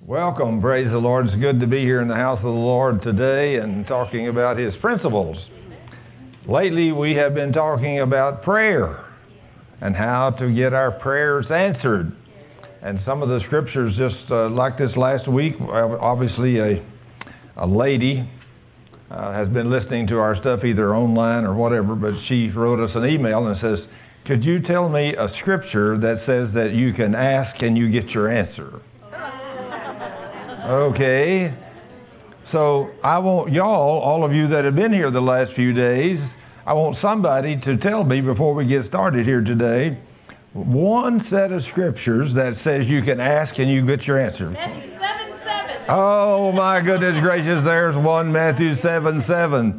Welcome, praise the Lord. It's good to be here in the house of the Lord today and talking about His principles. Lately, we have been talking about prayer and how to get our prayers answered. And some of the scriptures, just like this last week, obviously a lady has been listening to our stuff either online or whatever, but she wrote us an email and says, "Could you tell me a scripture that says that you can ask and you get your answer?" Okay, so I want y'all, all of you that have been here the last few days, I want somebody to tell me before we get started here today, one set of scriptures that says you can ask and you get your answer. Matthew 7:7. Oh my goodness gracious, there's one, Matthew 7:7.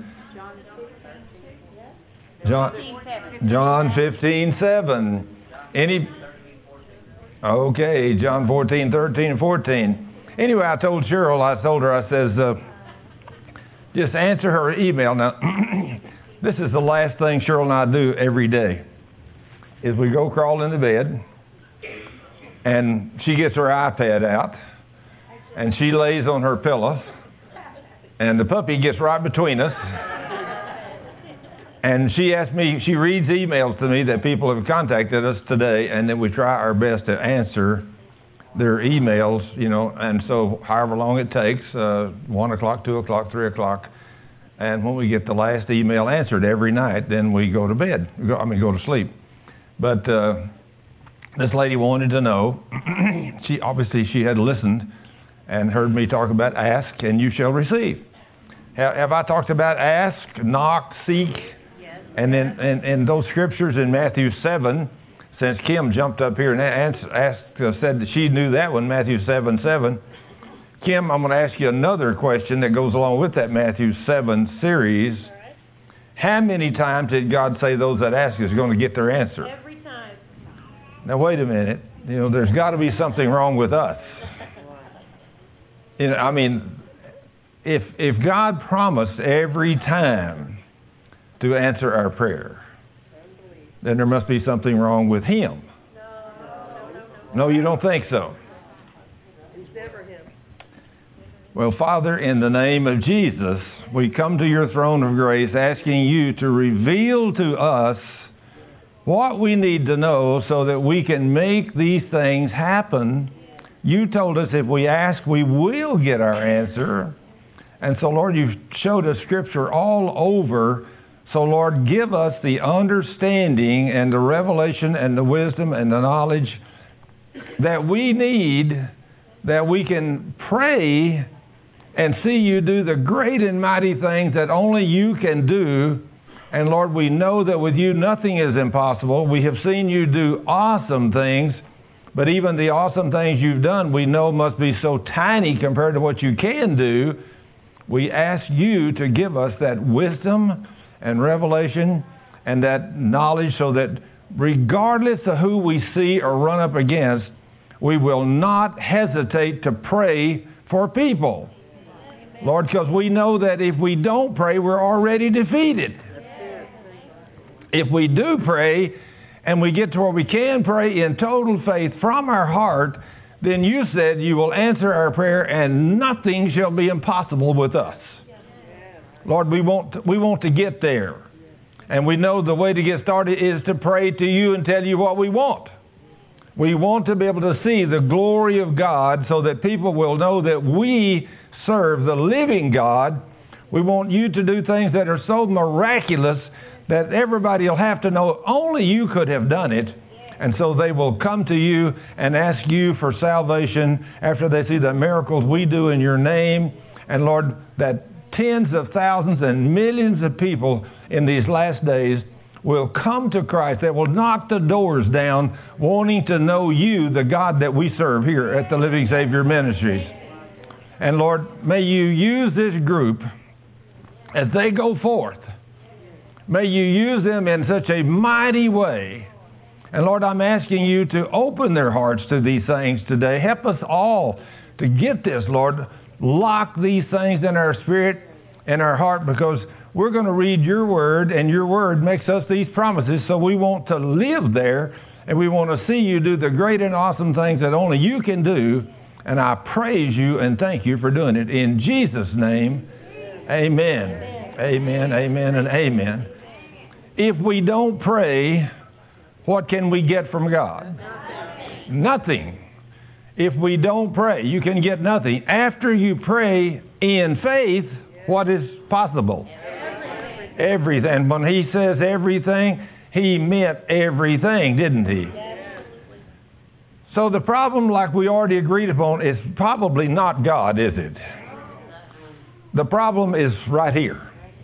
John 15:7. Okay, John 14:13 and 14. Anyway, I told her, I says, just answer her email. Now, this is the last thing Cheryl and I do every day, is we go crawl into bed, and she gets her iPad out, and she lays on her pillow, and the puppy gets right between us, and she reads emails to me that people have contacted us today, and then we try our best to answer their emails, and so however long it takes, 1 o'clock, 2 o'clock, 3 o'clock, and when we get the last email answered every night, then we go to bed, go to sleep. But this lady wanted to know, she had listened and heard me talk about ask and you shall receive. Have I talked about ask, knock, seek? Yes. And then and those scriptures in Matthew 7, since Kim jumped up here and said that she knew that one, Matthew 7:7. Kim, I'm going to ask you another question that goes along with that Matthew 7 series. All right. How many times did God say those that ask is going to get their answer? Every time. Now, wait a minute. There's got to be something wrong with us. If God promised every time to answer our prayer, then there must be something wrong with Him. No, you don't think so? It's never Him. Well, Father, in the name of Jesus, we come to your throne of grace asking you to reveal to us what we need to know so that we can make these things happen. You told us if we ask, we will get our answer. And so, Lord, you've showed us scripture all over. So, Lord, give us the understanding and the revelation and the wisdom and the knowledge that we need, that we can pray and see you do the great and mighty things that only you can do. And, Lord, we know that with you nothing is impossible. We have seen you do awesome things, but even the awesome things you've done we know must be so tiny compared to what you can do. We ask you to give us that wisdom and revelation and that knowledge so that regardless of who we see or run up against, we will not hesitate to pray for people. Lord, because we know that if we don't pray, we're already defeated. If we do pray and we get to where we can pray in total faith from our heart, then you said you will answer our prayer and nothing shall be impossible with us. Lord, we want to get there. And we know the way to get started is to pray to you and tell you what we want. We want to be able to see the glory of God so that people will know that we serve the living God. We want you to do things that are so miraculous that everybody will have to know only you could have done it. And so they will come to you and ask you for salvation after they see the miracles we do in your name. And Lord, that tens of thousands and millions of people in these last days will come to Christ, that will knock the doors down wanting to know you, the God that we serve here at the Living Savior Ministries. And Lord, may you use this group as they go forth. May you use them in such a mighty way. And Lord, I'm asking you to open their hearts to these things today. Help us all to get this, Lord. Lock these things in our spirit and our heart, because we're going to read your word, and your word makes us these promises. So we want to live there, and we want to see you do the great and awesome things that only you can do. And I praise you and thank you for doing it. In Jesus' name, amen. Amen, amen, and amen. If we don't pray, what can we get from God? Nothing. If we don't pray, you can get nothing. After you pray in faith, what is possible? Everything. And when he says everything, he meant everything, didn't he? So the problem, like we already agreed upon, is probably not God, is it? The problem is right here.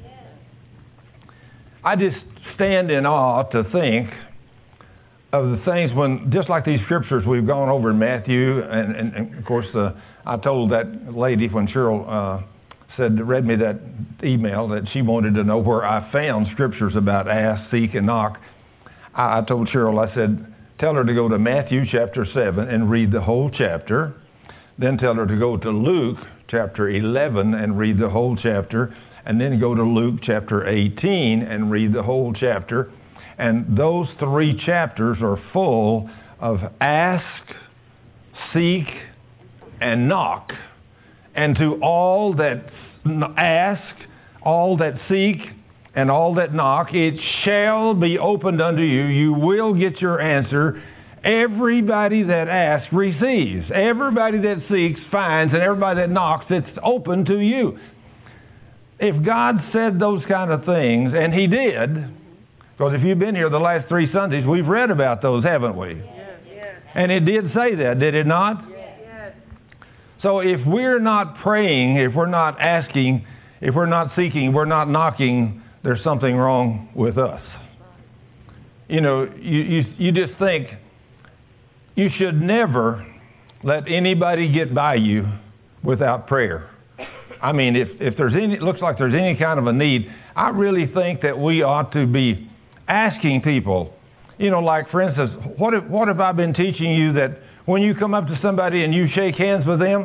I just stand in awe to think of the things when, just like these scriptures we've gone over in Matthew, and of course, I told that lady when Cheryl read me that email that she wanted to know where I found scriptures about ask, seek, and knock. I told Cheryl, I said, tell her to go to Matthew chapter 7 and read the whole chapter. Then tell her to go to Luke chapter 11 and read the whole chapter. And then go to Luke chapter 18 and read the whole chapter. And those 3 chapters are full of ask, seek, and knock. And to all that ask, all that seek, and all that knock, it shall be opened unto you. You will get your answer. Everybody that asks receives. Everybody that seeks finds. And everybody that knocks, it's open to you. If God said those kind of things, and he did, because if you've been here the last 3 Sundays, we've read about those, haven't we? Yes. And it did say that, did it not? Yes. So if we're not praying, if we're not asking, if we're not seeking, we're not knocking, there's something wrong with us. You know, you just think you should never let anybody get by you without prayer. I mean, if there's any, it looks like there's any kind of a need, I really think that we ought to be asking people, you know, like for instance, what have I been teaching you that when you come up to somebody and you shake hands with them?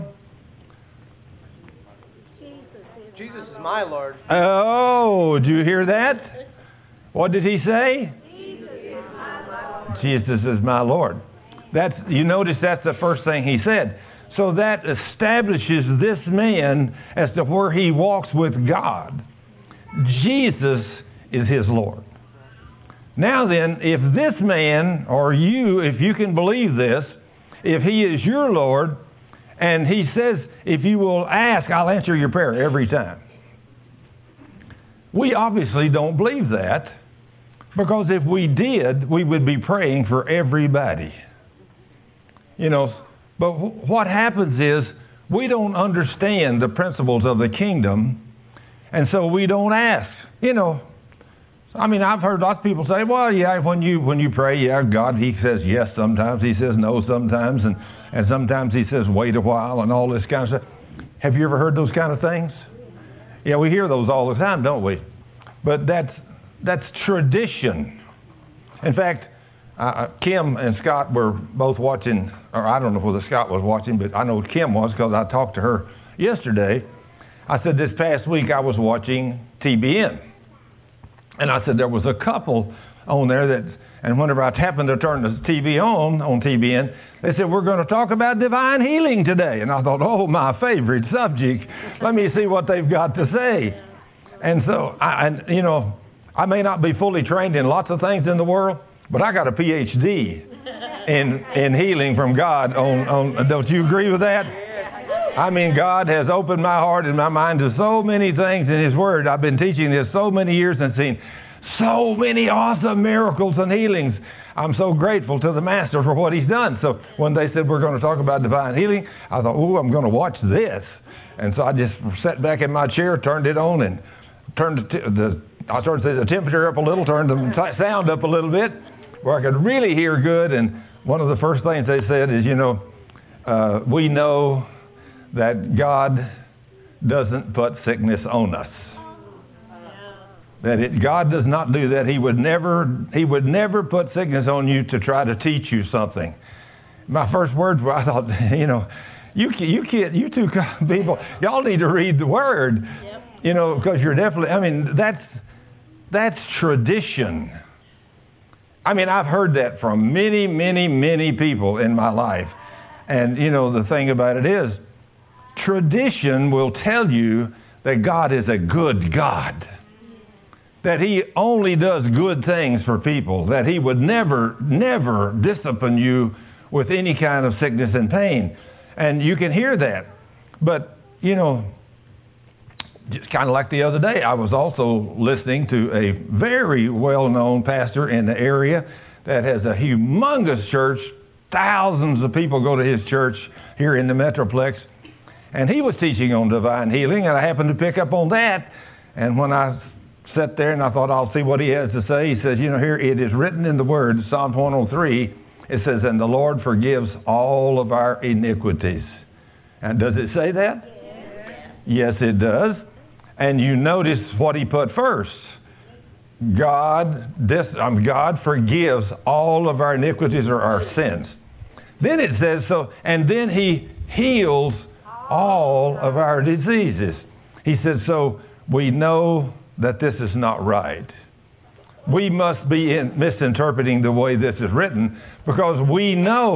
Jesus is my Lord. Oh, did you hear that? What did he say? Jesus is my Lord. You notice that's the first thing he said. So that establishes this man as to where he walks with God. Jesus is his Lord. Now then, if this man, or you, if you can believe this, if he is your Lord, and he says, if you will ask, I'll answer your prayer every time. We obviously don't believe that, because if we did, we would be praying for everybody. You know, but what happens is we don't understand the principles of the kingdom, and so we don't ask. You know, I mean, I've heard lots of people say, well, yeah, when you pray, yeah, God, he says yes sometimes, he says no sometimes, and sometimes he says wait a while and all this kind of stuff. Have you ever heard those kind of things? Yeah, we hear those all the time, don't we? But that's tradition. In fact, Kim and Scott were both watching, or I don't know whether Scott was watching, but I know Kim was because I talked to her yesterday. I said this past week I was watching TBN. And I said there was a couple on there and whenever I happened to turn the TV on TBN, they said, we're going to talk about divine healing today. And I thought, oh, my favorite subject. Let me see what they've got to say. And so, I may not be fully trained in lots of things in the world, but I got a PhD in healing from God. Don't you agree with that? I mean, God has opened my heart and my mind to so many things in his word. I've been teaching this so many years and seen so many awesome miracles and healings. I'm so grateful to the Master for what he's done. So when they said we're going to talk about divine healing, I thought, oh, I'm going to watch this. And so I just sat back in my chair, turned it on, and turned the temperature up a little, turned the sound up a little bit, where I could really hear good. And one of the first things they said is, we know that God doesn't put sickness on us. God does not do that. He would never put sickness on you to try to teach you something. My first words were, I thought, you two people, y'all need to read the Word, because you're definitely, that's tradition. I've heard that from many, many, many people in my life. And, you know, the thing about it is, tradition will tell you that God is a good God, that he only does good things for people, that he would never discipline you with any kind of sickness and pain. And you can hear that. But, you know, just kind of like the other day, I was also listening to a very well-known pastor in the area that has a humongous church. Thousands of people go to his church here in the Metroplex. And he was teaching on divine healing, and I happened to pick up on that. And when I sat there and I thought, I'll see what he has to say, he says, you know, here it is written in the Word, Psalm 103, it says, and the Lord forgives all of our iniquities. And does it say that? Yes, it does. And you notice what he put first. God forgives all of our iniquities or our sins. Then it says so, and then he heals all of our diseases. He said, so we know that this is not right. We must be misinterpreting the way this is written, because we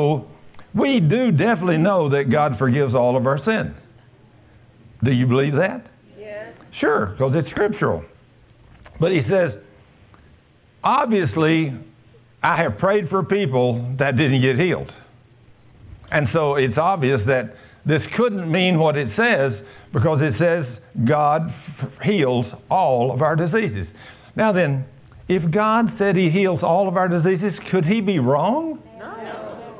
do definitely know that God forgives all of our sins. Do you believe that? Yes. Sure, because it's scriptural. But he says, obviously, I have prayed for people that didn't get healed. And so it's obvious that this couldn't mean what it says, because it says God heals all of our diseases. Now then, if God said he heals all of our diseases, could he be wrong? No.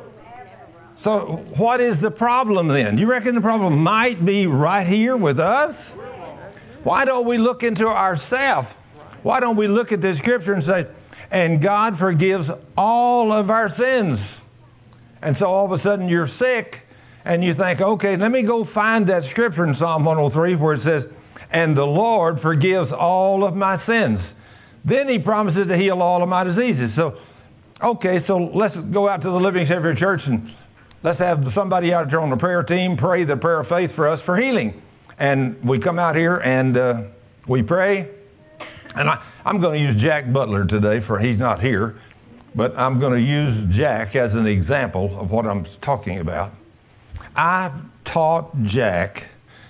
So what is the problem then? You reckon the problem might be right here with us? Why don't we look into ourselves? Why don't we look at the scripture and say, and God forgives all of our sins? And so all of a sudden you're sick, and you think, okay, let me go find that scripture in Psalm 103 where it says, and the Lord forgives all of my sins. Then he promises to heal all of my diseases. So, okay, so let's go out to the Living Savior Church and let's have somebody out there on the prayer team pray the prayer of faith for us for healing. And we come out here and we pray. And I'm going to use Jack Butler today, for he's not here. But I'm going to use Jack as an example of what I'm talking about. I taught Jack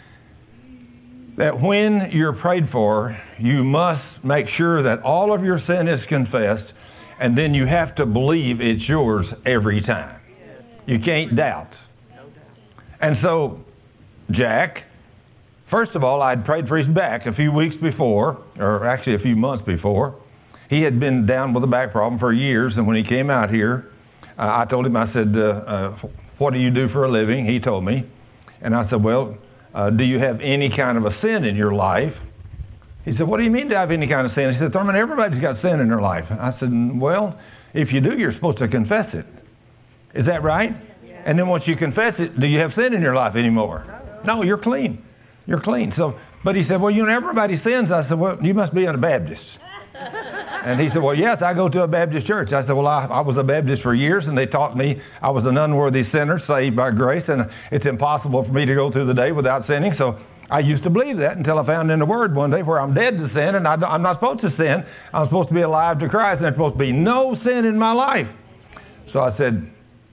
that when you're prayed for, you must make sure that all of your sin is confessed, and then you have to believe it's yours every time. You can't doubt. And so, Jack, first of all, I'd prayed for his back a few weeks before, or actually a few months before. He had been down with a back problem for years, and when he came out here, I told him, I said, what do you do for a living? He told me. And I said, well, do you have any kind of a sin in your life? He said, what do you mean to have any kind of sin? He said, Thurman, everybody's got sin in their life. I said, well, if you do, you're supposed to confess it. Is that right? Yeah. And then once you confess it, do you have sin in your life anymore? No, you're clean. You're clean. So, but he said, well, you know, everybody sins. I said, well, you must be a Baptist. And he said, well, yes, I go to a Baptist church. I said, well, I was a Baptist for years, and they taught me I was an unworthy sinner saved by grace, and it's impossible for me to go through the day without sinning. So I used to believe that until I found in the Word one day where I'm dead to sin, and I'm not supposed to sin. I'm supposed to be alive to Christ, and there's supposed to be no sin in my life. So I said,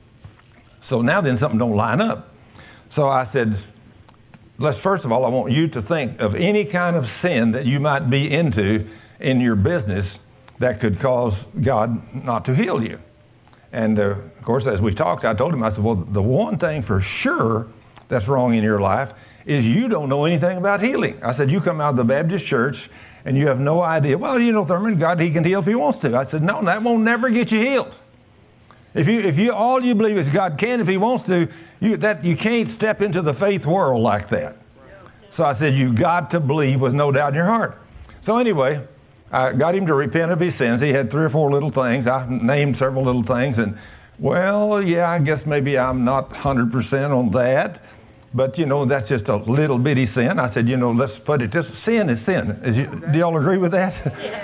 so now then something don't line up. So I said, first of all, I want you to think of any kind of sin that you might be into in your business that could cause God not to heal you. And of course, as we talked, I told him, I said, well, the one thing for sure that's wrong in your life is you don't know anything about healing. I said, you come out of the Baptist church and you have no idea. Well, you know, Thurman, God, he can heal if he wants to. I said, no, that won't never get you healed. If you all you believe is God can if he wants to, you can't step into the faith world like that. So I said, you got to believe with no doubt in your heart. So anyway, I got him to repent of his sins. He had 3 or 4 little things. I named several little things. And, well, yeah, I guess maybe I'm not 100% on that. But, you know, that's just a little bitty sin. I said, you know, let's put it this, sin is sin. Do y'all agree with that?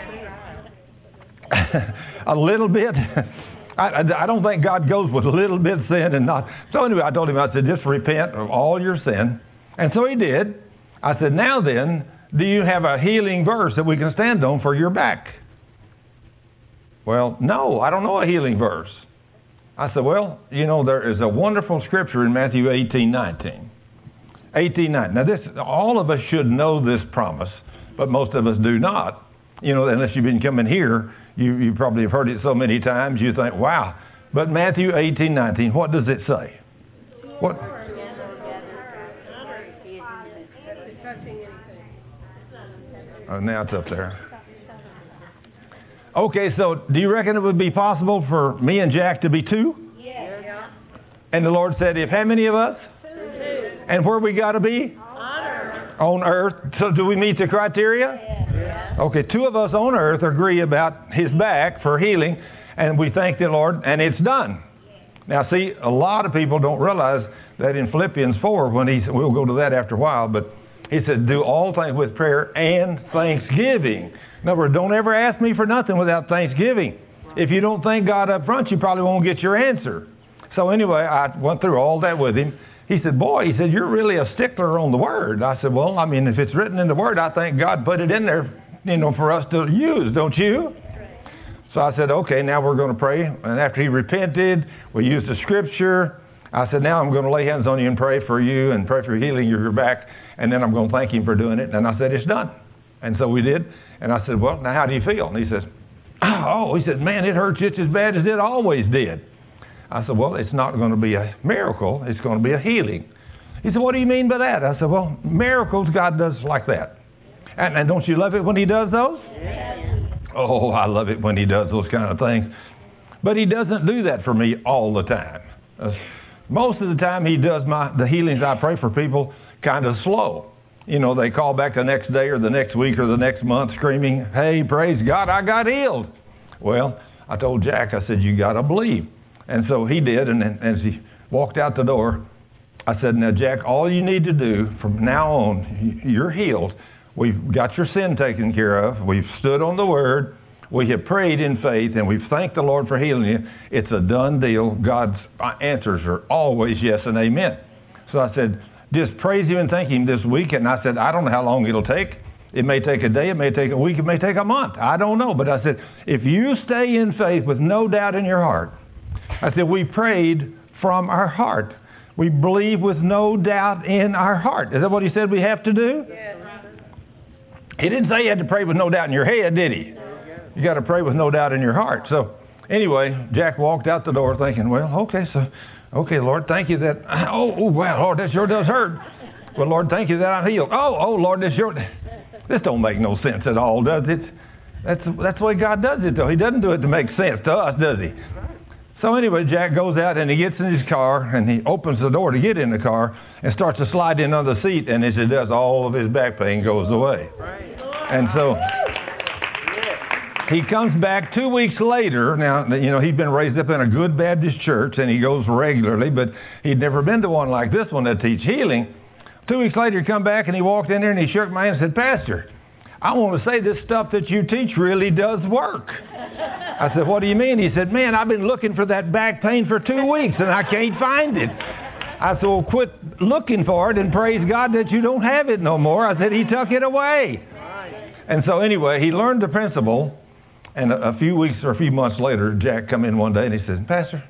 A little bit. I don't think God goes with a little bit of sin and not. So anyway, I told him, I said, just repent of all your sin. And so he did. I said, now then, do you have a healing verse that we can stand on for your back? Well, no, I don't know a healing verse. I said, well, you know, there is a wonderful scripture in Matthew 18:19. 18:19. Now, all of us should know this promise, but most of us do not. You know, unless you've been coming here, you probably have heard it so many times, you think, wow. But Matthew 18:19, what does it say? What? Oh, now it's up there. Okay, so do you reckon it would be possible for me and Jack to be two? Yes. And the Lord said, if how many of us? Two. And where we got to be? On earth. So do we meet the criteria? Yes. Okay, two of us on earth agree about his back for healing, and we thank the Lord, and it's done. Now, see, a lot of people don't realize that in Philippians 4, when we'll go to that after a while, but he said, do all things with prayer and thanksgiving. In other words, don't ever ask me for nothing without thanksgiving. If you don't thank God up front, you probably won't get your answer. So anyway, I went through all that with him. He said, boy, he said, you're really a stickler on the Word. I said, well, I mean, if it's written in the Word, I think God put it in there, you know, for us to use, don't you? So I said, okay, now we're going to pray. And after he repented, we used the scripture. I said, now I'm going to lay hands on you and pray for you and pray for healing your back. And then I'm going to thank him for doing it. And I said, it's done. And so we did. And I said, well, now how do you feel? And he says, oh, he said, man, it hurts just as bad as it always did. I said, well, it's not going to be a miracle. It's going to be a healing. He said, what do you mean by that? I said, well, miracles God does like that. And don't you love it when he does those? Yes. Oh, I love it when he does those kind of things. But he doesn't do that for me all the time. Most of the time he does the healings I pray for people kind of slow. You know, they call back the next day or the next week or the next month screaming, hey, praise God, I got healed. Well, I told Jack, I said, you got to believe. And so he did, and as he walked out the door, I said, now, Jack, all you need to do from now on, you're healed. We've got your sin taken care of. We've stood on the Word. We have prayed in faith, and we've thanked the Lord for healing you. It's a done deal. God's answers are always yes and amen. So I said, just praise him and thank him this week. And I said, I don't know how long it'll take. It may take a day. It may take a week. It may take a month. I don't know. But I said, if you stay in faith with no doubt in your heart, I said, we prayed from our heart. We believe with no doubt in our heart. Is that what he said we have to do? Yes. He didn't say you had to pray with no doubt in your head, did he? You got to pray with no doubt in your heart. So anyway, Jack walked out the door thinking, well, okay, Lord, thank you that, oh, wow, Lord, that sure does hurt. Well, Lord, thank you that I'm healed. Oh, Lord, this don't make no sense at all, does it? That's the way God does it, though. He doesn't do it to make sense to us, does he? So anyway, Jack goes out and he gets in his car and he opens the door to get in the car and starts to slide in on the seat, and as he does, all of his back pain goes away. And so he comes back 2 weeks later. Now, you know, he'd been raised up in a good Baptist church and he goes regularly, but he'd never been to one like this one that teach healing. 2 weeks later, he come back and he walked in there and he shook my hand and said, Pastor, I want to say this stuff that you teach really does work. I said, what do you mean? He said, man, I've been looking for that back pain for 2 weeks and I can't find it. I said, well, quit looking for it and praise God that you don't have it no more. I said, he took it away. And so anyway, he learned the principle. And a few weeks or a few months later, Jack come in one day and he says, Pastor,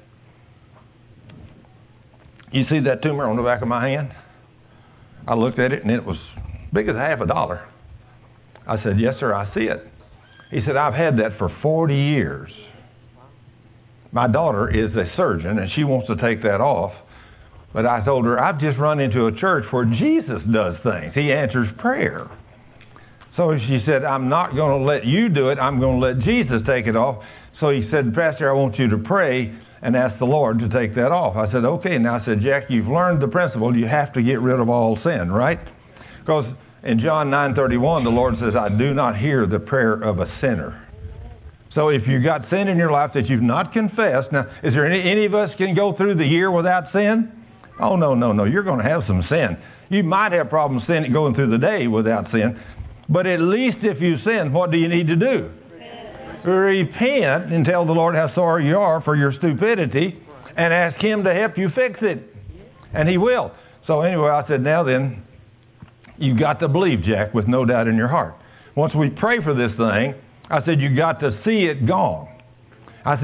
you see that tumor on the back of my hand? I looked at it and it was big as $50. I said, yes, sir, I see it. He said, I've had that for 40 years. My daughter is a surgeon and she wants to take that off. But I told her, I've just run into a church where Jesus does things. He answers prayer. So she said, I'm not going to let you do it. I'm going to let Jesus take it off. So he said, Pastor, I want you to pray and ask the Lord to take that off. I said, okay. Now I said, Jack, you've learned the principle. You have to get rid of all sin, right? Because in John 9:31, the Lord says, I do not hear the prayer of a sinner. So if you've got sin in your life that you've not confessed, now, is there any of us can go through the year without sin? Oh, no. You're going to have some sin. You might have problems going through the day without sin. But at least if you sin, what do you need to do? Repent and tell the Lord how sorry you are for your stupidity and ask him to help you fix it. And he will. So anyway, I said, now then, you've got to believe, Jack, with no doubt in your heart. Once we pray for this thing, I said, you got to see it gone. I said,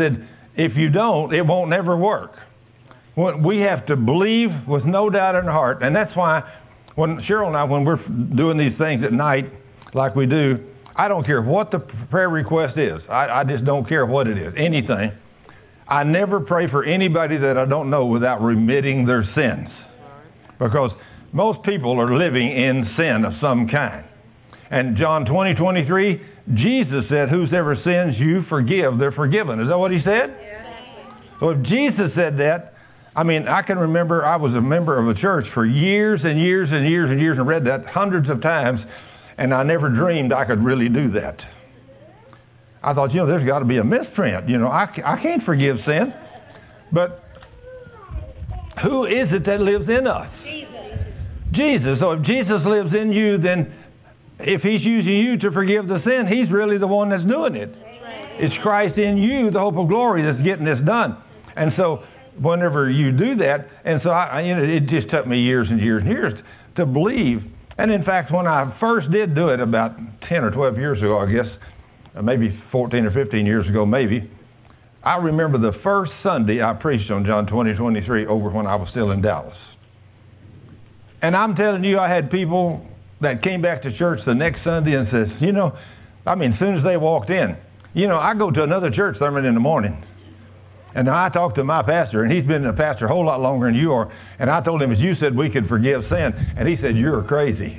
If you don't, it won't never work. We have to believe with no doubt in our heart. And that's why when Cheryl and I, when we're doing these things at night like we do, I don't care what the prayer request is. I just don't care what it is, anything. I never pray for anybody that I don't know without remitting their sins. Because most people are living in sin of some kind. And John 20:23, Jesus said, whosoever sins you forgive, they're forgiven. Is that what he said? Yeah. So if Jesus said that, I mean, I can remember I was a member of a church for years and years and years and years and read that hundreds of times, and I never dreamed I could really do that. I thought, there's got to be a misprint. I can't forgive sin. But who is it that lives in us? Jesus. So if Jesus lives in you, then if he's using you to forgive the sin, he's really the one that's doing it. It's Christ in you, the hope of glory, that's getting this done. And so whenever you do that, and so it just took me years and years and years to believe. And in fact, when I first did do it about 10 or 12 years ago, I guess, maybe 14 or 15 years ago, maybe, I remember the first Sunday I preached on John 20:23 over when I was still in Dallas. And I'm telling you, I had people that came back to church the next Sunday and says, as soon as they walked in, I go to another church sermon in the morning. And I talked to my pastor, and he's been a pastor a whole lot longer than you are. And I told him, as you said, we could forgive sin. And he said, you're crazy.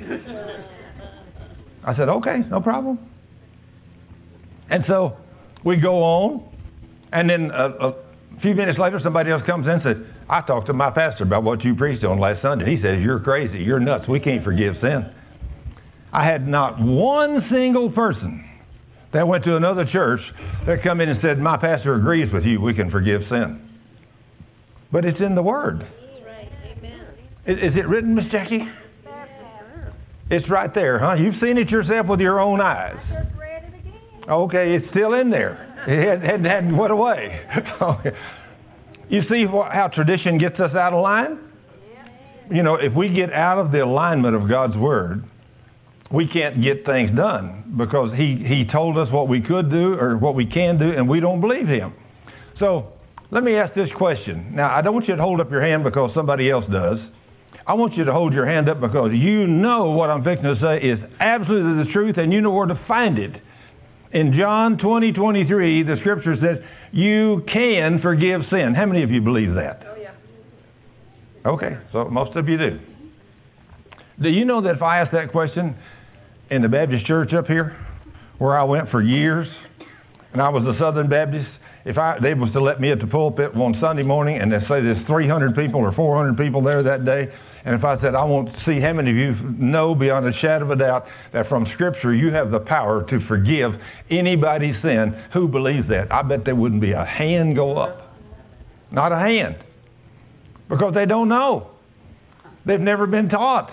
I said, okay, no problem. And so we go on. And then a few minutes later, somebody else comes in and said, I talked to my pastor about what you preached on last Sunday. He says, you're crazy. You're nuts. We can't forgive sin. I had not one single person that went to another church that come in and said, my pastor agrees with you. We can forgive sin. But it's in the Word. That's right. Amen. Is it written, Miss Jackie? It's right there, huh? You've seen it yourself with your own eyes. I just read it again. Okay, it's still in there. It hadn't went away. You see how tradition gets us out of line? If we get out of the alignment of God's Word, we can't get things done because he told us what we could do or what we can do, and we don't believe him. So let me ask this question. Now, I don't want you to hold up your hand because somebody else does. I want you to hold your hand up because you know what I'm fixing to say is absolutely the truth, and you know where to find it. In John 20:23, the scripture says, you can forgive sin. How many of you believe that? Oh, yeah. Okay, so most of you do. Do you know that if I asked that question in the Baptist church up here, where I went for years, and I was a Southern Baptist, if they was to let me at the pulpit one Sunday morning, and they say there's 300 people or 400 people there that day, and if I said, I want to see how many of you know beyond a shadow of a doubt that from Scripture you have the power to forgive anybody's sin, who believes that? I bet there wouldn't be a hand go up. Not a hand. Because they don't know. They've never been taught.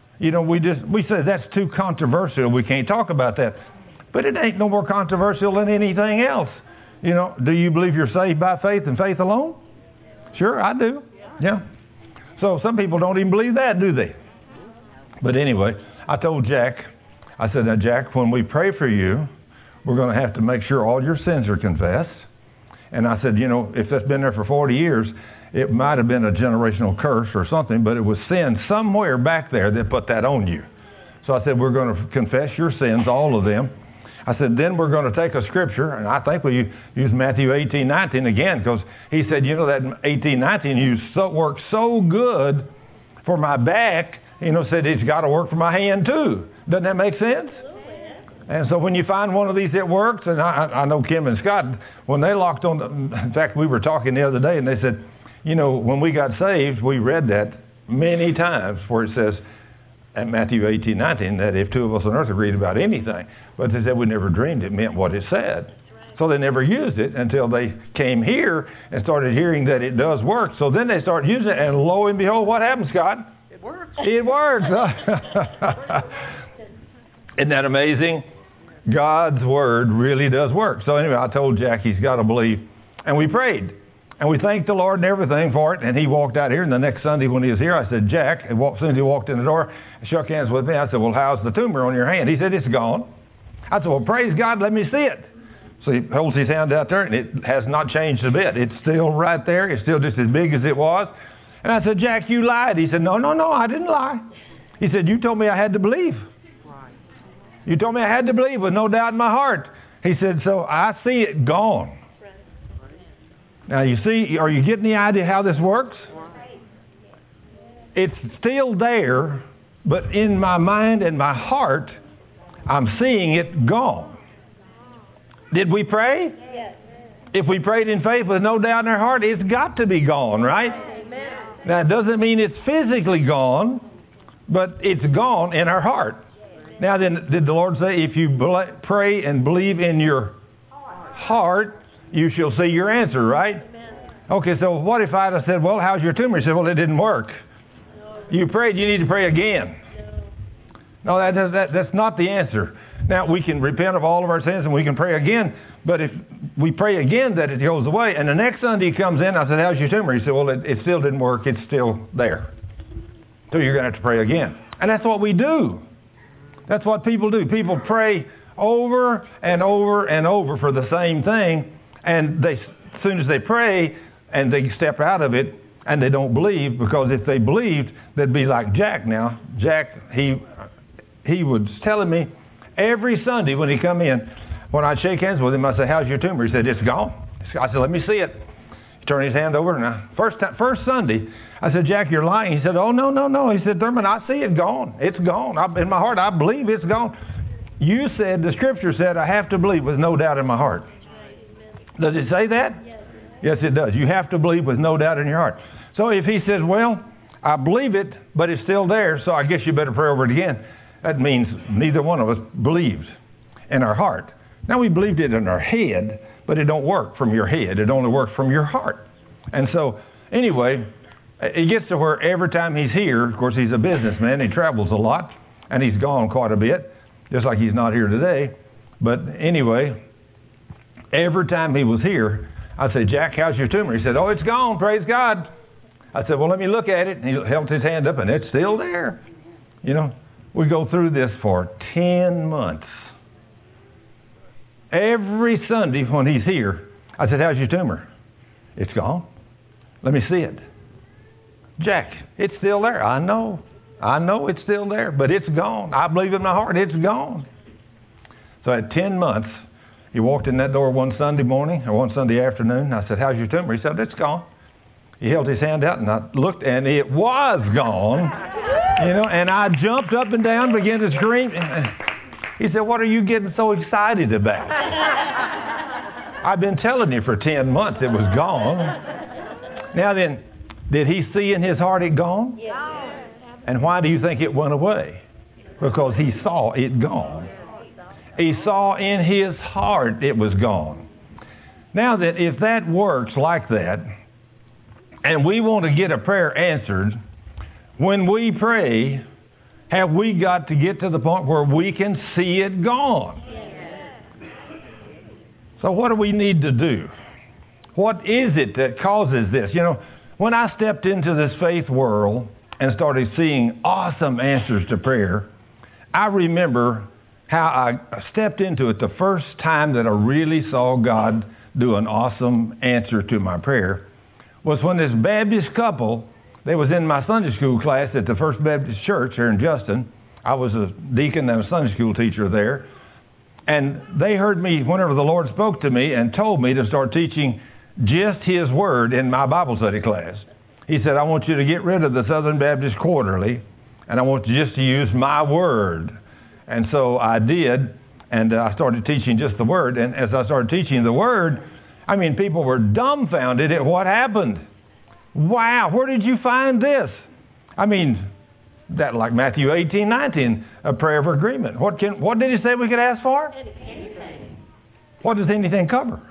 We say that's too controversial. We can't talk about that. But it ain't no more controversial than anything else. Do you believe you're saved by faith and faith alone? Sure, I do. Yeah. So some people don't even believe that, do they? But anyway, I told Jack, I said, now Jack, when we pray for you, we're going to have to make sure all your sins are confessed. And I said, if that's been there for 40 years, it might have been a generational curse or something, but it was sin somewhere back there that put that on you. So I said, we're going to confess your sins, all of them. I said, then we're going to take a scripture, and I think we use Matthew 18:19 again, because he said, that 18:19 worked so good for my back, said it's got to work for my hand too. Doesn't that make sense? And so when you find one of these that works, and I know Kim and Scott, when they locked on, in fact, we were talking the other day, and they said, when we got saved, we read that many times where it says, at Matthew 18:19, that if two of us on earth agreed about anything, but they said we never dreamed it meant what it said. So they never used it until they came here and started hearing that it does work. So then they started using it, and lo and behold, what happened, Scott? It works. It works. Isn't that amazing? God's Word really does work. So anyway, I told Jack he's got to believe, and we prayed. And we thanked the Lord and everything for it. And he walked out here. And the next Sunday when he was here, I said, Jack, as soon as he walked in the door, shook hands with me. I said, well, how's the tumor on your hand? He said, it's gone. I said, well, praise God, let me see it. So he holds his hand out there, and it has not changed a bit. It's still right there. It's still just as big as it was. And I said, Jack, you lied. He said, no, I didn't lie. He said, you told me I had to believe. You told me I had to believe with no doubt in my heart. He said, so I see it gone. Now, you see, are you getting the idea how this works? It's still there, but in my mind and my heart, I'm seeing it gone. Did we pray? Yes. If we prayed in faith with no doubt in our heart, it's got to be gone, right? Amen. Now, it doesn't mean it's physically gone, but it's gone in our heart. Now then, did the Lord say, if you pray and believe in your heart, you shall see your answer, right? Amen. Okay, so what if I'd have said, well, how's your tumor? He said, well, it didn't work. You prayed, you need to pray again. No, that's not the answer. Now, we can repent of all of our sins and we can pray again, but if we pray again that it goes away, and the next Sunday he comes in, I said, how's your tumor? He said, well, it still didn't work. It's still there. So you're going to have to pray again. And that's what we do. That's what people do. People pray over and over and over for the same thing, and as soon as they pray and they step out of it and they don't believe, because if they believed, they'd be like Jack now. Jack, he was telling me every Sunday when he come in, when I'd shake hands with him, I'd say, how's your tumor? He said, it's gone. I said, let me see it. He turned his hand over, and first Sunday, I said, Jack, you're lying. He said, oh, no. He said, Thurman, I see it gone. It's gone. In my heart, I believe it's gone. You said, the scripture said, I have to believe with no doubt in my heart. Does it say that? Yes, it does. You have to believe with no doubt in your heart. So if he says, well, I believe it, but it's still there, so I guess you better pray over it again. That means neither one of us believed in our heart. Now, we believed it in our head, but it don't work from your head. It only works from your heart. And so, anyway, it gets to where every time he's here, of course, he's a businessman. He travels a lot, and he's gone quite a bit, just like he's not here today. But anyway, every time he was here, I'd say, Jack, how's your tumor? He said, oh, it's gone, praise God. I said, well, let me look at it. And he held his hand up, and it's still there. You know, we go through this for 10 months. Every Sunday when he's here, I said, how's your tumor? It's gone. Let me see it. Jack, it's still there. I know it's still there, but it's gone. I believe in my heart it's gone. So at 10 months, he walked in that door one Sunday morning or one Sunday afternoon. I said, how's your tumor? He said, it's gone. He held his hand out, and I looked, and it was gone. You know, and I jumped up and down, began to scream. He said, what are you getting so excited about? I've been telling you for 10 months it was gone. Now then, did he see in his heart it gone? Yes. And why do you think it went away? Because he saw it gone. He saw in his heart it was gone. Now that if that works like that, and we want to get a prayer answered, when we pray, have we got to get to the point where we can see it gone? So what do we need to do? What is it that causes this? You know, when I stepped into this faith world and started seeing awesome answers to prayer, I remember how I stepped into it the first time that I really saw God do an awesome answer to my prayer was when this Baptist couple, they was in my Sunday school class at the First Baptist Church here in Justin. I was a deacon and a Sunday school teacher there. And they heard me whenever the Lord spoke to me and told me to start teaching just His Word in my Bible study class. He said, I want you to get rid of the Southern Baptist Quarterly, and I want you just to use my Word. And so I did, and I started teaching just the Word. And as I started teaching the Word, I mean, people were dumbfounded at what happened. Wow, where did you find this? I mean, that like Matthew 18:19, a prayer of agreement. What did he say we could ask for? Anything. What does anything cover?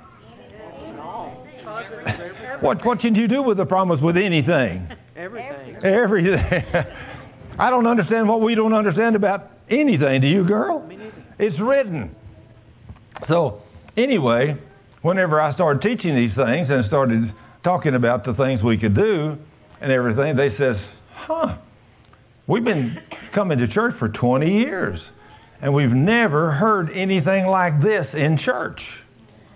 What can you do with a promise with anything? Everything. Everything. I don't understand what we don't understand about anything. Do you, girl? Me neither. It's written. So, anyway, whenever I started teaching these things and started talking about the things we could do and everything, they says, we've been coming to church for 20 years, and we've never heard anything like this in church.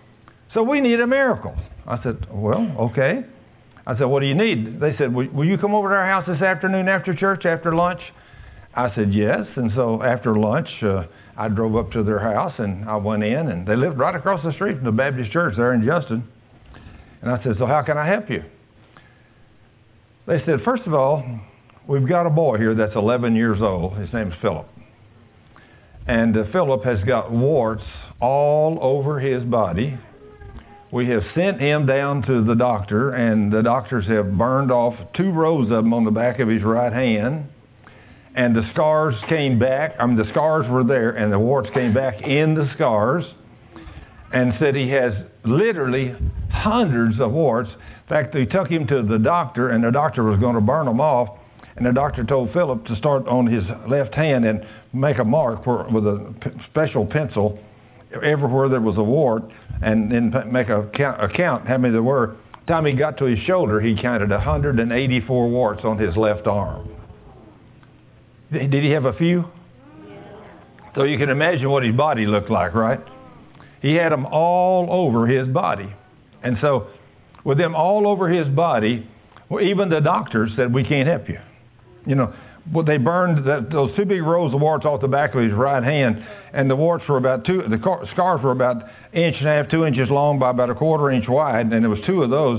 So we need a miracle. I said, well, okay. I said, what do you need? They said, will you come over to our house this afternoon after church, after lunch? I said, yes. And so after lunch, I drove up to their house and I went in, and they lived right across the street from the Baptist church there in Justin. And I said, so how can I help you? They said, first of all, we've got a boy here that's 11 years old. His name's Philip. And Philip has got warts all over his body. We have sent him down to the doctor, and the doctors have burned off 2 rows of them on the back of his right hand. And the scars came back. The scars were there, and the warts came back in the scars. And said he has literally hundreds of warts. In fact, they took him to the doctor, and the doctor was going to burn them off. And the doctor told Philip to start on his left hand and make a mark with a special pencil everywhere there was a wart, and then make a count how many there were. By the time he got to his shoulder, he counted 184 warts on his left arm. Did he have a few? So you can imagine what his body looked like, right? He had them all over his body. And so with them all over his body, well, even the doctors said, we can't help you. You know, well, they burned those 2 big rows of warts off the back of his right hand, and the warts were the scars were about 1.5 inches, 2 inches long by about 1/4 inch wide, and there was 2 of those.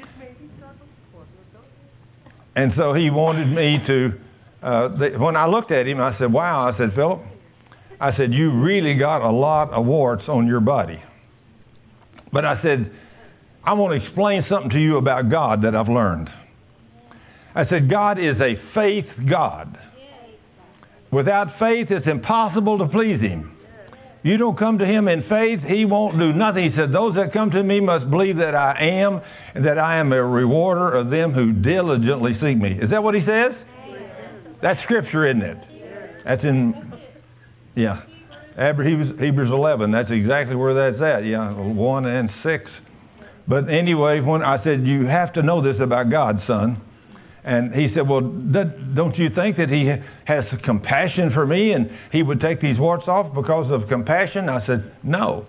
And so he wanted me to, when I looked at him, I said, wow, I said, Philip, I said, you really got a lot of warts on your body. But I said, I want to explain something to you about God that I've learned. I said, God is a faith God. Without faith, it's impossible to please Him. You don't come to Him in faith, He won't do nothing. He said, those that come to me must believe that I am, and that I am a rewarder of them who diligently seek me. Is that what He says? That's Scripture, isn't it? That's in, yeah, Hebrews 11. That's exactly where that's at. Yeah, 1 and 6. But anyway, when I said, you have to know this about God, son. And he said, well, don't you think that He has compassion for me and He would take these warts off because of compassion? I said, no.